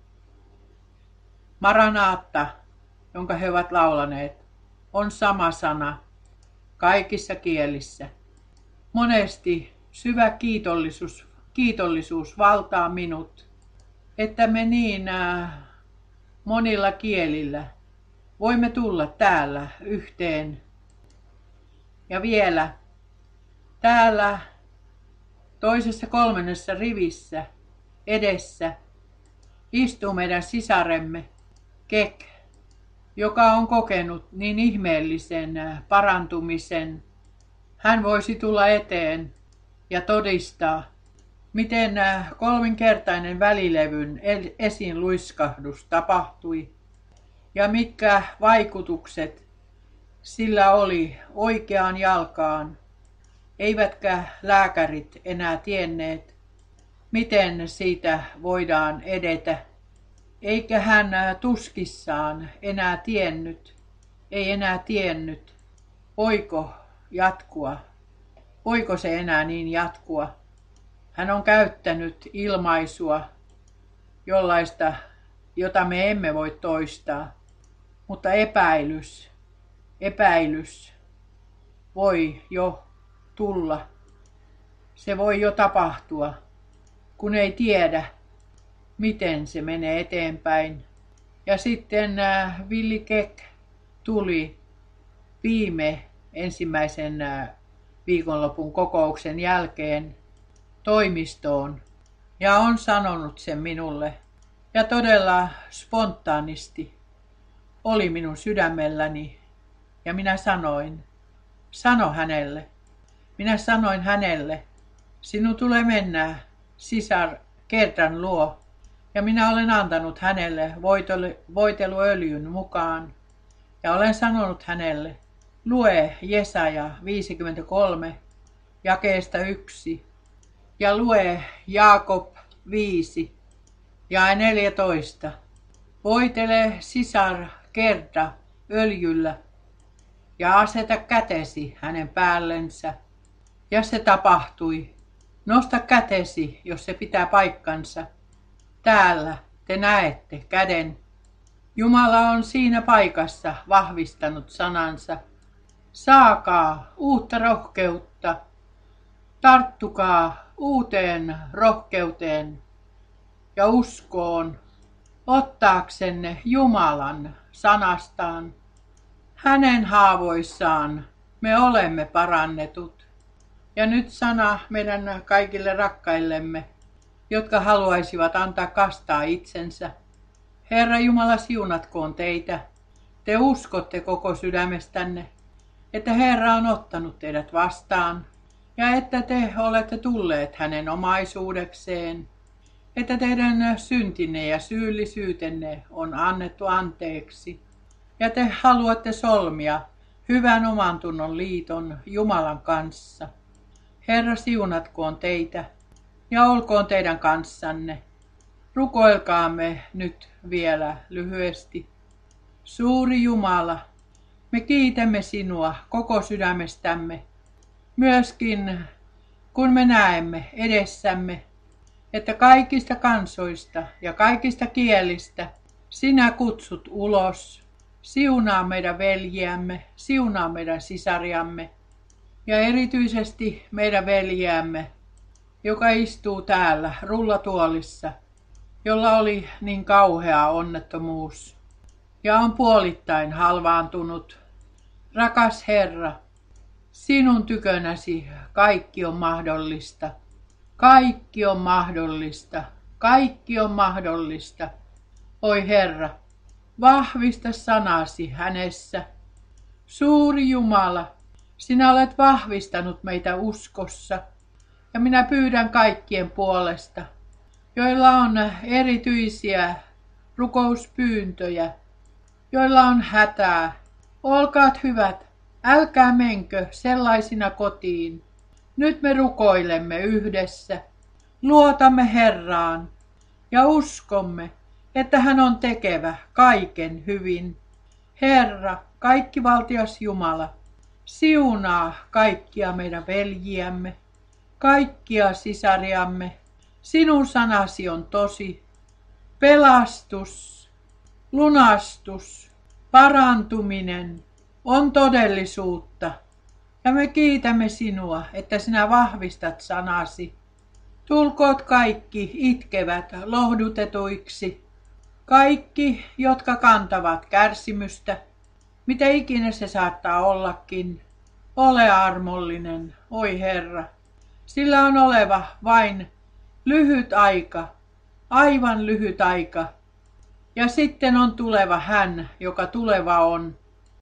Maranaatta, jonka he ovat laulaneet, on sama sana kaikissa kielissä. Monesti syvä kiitollisuus, kiitollisuus valtaa minut, että me niin äh, monilla kielillä voimme tulla täällä yhteen. Ja vielä täällä toisessa kolmannessa rivissä edessä istuu meidän sisaremme Kek, joka on kokenut niin ihmeellisen parantumisen. Hän voisi tulla eteen ja todistaa, miten kolminkertainen välilevyn esiin luiskahdus tapahtui ja mitkä vaikutukset sillä oli oikeaan jalkaan. Eivätkä lääkärit enää tienneet, miten siitä voidaan edetä. Eikä hän tuskissaan enää tiennyt, ei enää tiennyt, voiko jatkua, voiko se enää niin jatkua. Hän on käyttänyt ilmaisua, jollaista, jota me emme voi toistaa. Mutta epäilys, epäilys voi jo tulla. Se voi jo tapahtua, kun ei tiedä, miten se menee eteenpäin. Ja sitten äh, Villi Kek tuli viime ensimmäisen äh, viikonlopun kokouksen jälkeen toimistoon ja on sanonut sen minulle. Ja todella spontaanisti oli minun sydämelläni ja minä sanoin, sano hänelle. Minä sanoin hänelle, sinun tulee mennä sisar Gerdan luo ja minä olen antanut hänelle voiteluöljyn mukaan ja olen sanonut hänelle, lue Jesaja viisikymmentäkolme jakeesta yksi ja lue Jaakob viisi ja neljätoista. Voitele sisar Gerda öljyllä ja aseta kätesi hänen päällensä. Ja se tapahtui. Nosta kätesi, jos se pitää paikkansa. Täällä te näette käden. Jumala on siinä paikassa vahvistanut sanansa. Saakaa uutta rohkeutta. Tarttukaa uuteen rohkeuteen ja uskoon ottaaksenne Jumalan sanastaan. Hänen haavoissaan me olemme parannetut. Ja nyt sana meidän kaikille rakkaillemme, jotka haluaisivat antaa kastaa itsensä. Herra Jumala, siunatkoon teitä. Te uskotte koko sydämestänne, että Herra on ottanut teidät vastaan ja että te olette tulleet hänen omaisuudekseen, että teidän syntinne ja syyllisyytenne on annettu anteeksi ja te haluatte solmia hyvän omantunnon liiton Jumalan kanssa. Herra, siunatkoon teitä ja olkoon teidän kanssanne. Rukoilkaamme nyt vielä lyhyesti. Suuri Jumala, me kiitämme sinua koko sydämestämme, myöskin kun me näemme edessämme, että kaikista kansoista ja kaikista kielistä sinä kutsut ulos. Siunaa meidän veljiämme, siunaa meidän sisariamme ja erityisesti meidän veljiämme, joka istuu täällä rullatuolissa, jolla oli niin kauhea onnettomuus ja on puolittain halvaantunut. Rakas Herra, sinun tykönäsi kaikki on mahdollista. Kaikki on mahdollista. Kaikki on mahdollista. Oi Herra, vahvista sanasi hänessä. Suuri Jumala, sinä olet vahvistanut meitä uskossa. Ja minä pyydän kaikkien puolesta, joilla on erityisiä rukouspyyntöjä, joilla on hätää. Olkaat hyvät, älkää menkö sellaisina kotiin. Nyt me rukoilemme yhdessä. Luotamme Herraan ja uskomme, että hän on tekevä kaiken hyvin. Herra, kaikkivaltias Jumala, siunaa kaikkia meidän veljiämme, kaikkia sisariamme. Sinun sanasi on tosi. Pelastus, lunastus, parantuminen on todellisuutta. Ja me kiitämme sinua, että sinä vahvistat sanasi. Tulkoot kaikki itkevät lohdutetuiksi. Kaikki, jotka kantavat kärsimystä, mitä ikinä se saattaa ollakin. Ole armollinen, oi Herra. Sillä on oleva vain lyhyt aika, aivan lyhyt aika. Ja sitten on tuleva hän, joka tuleva on.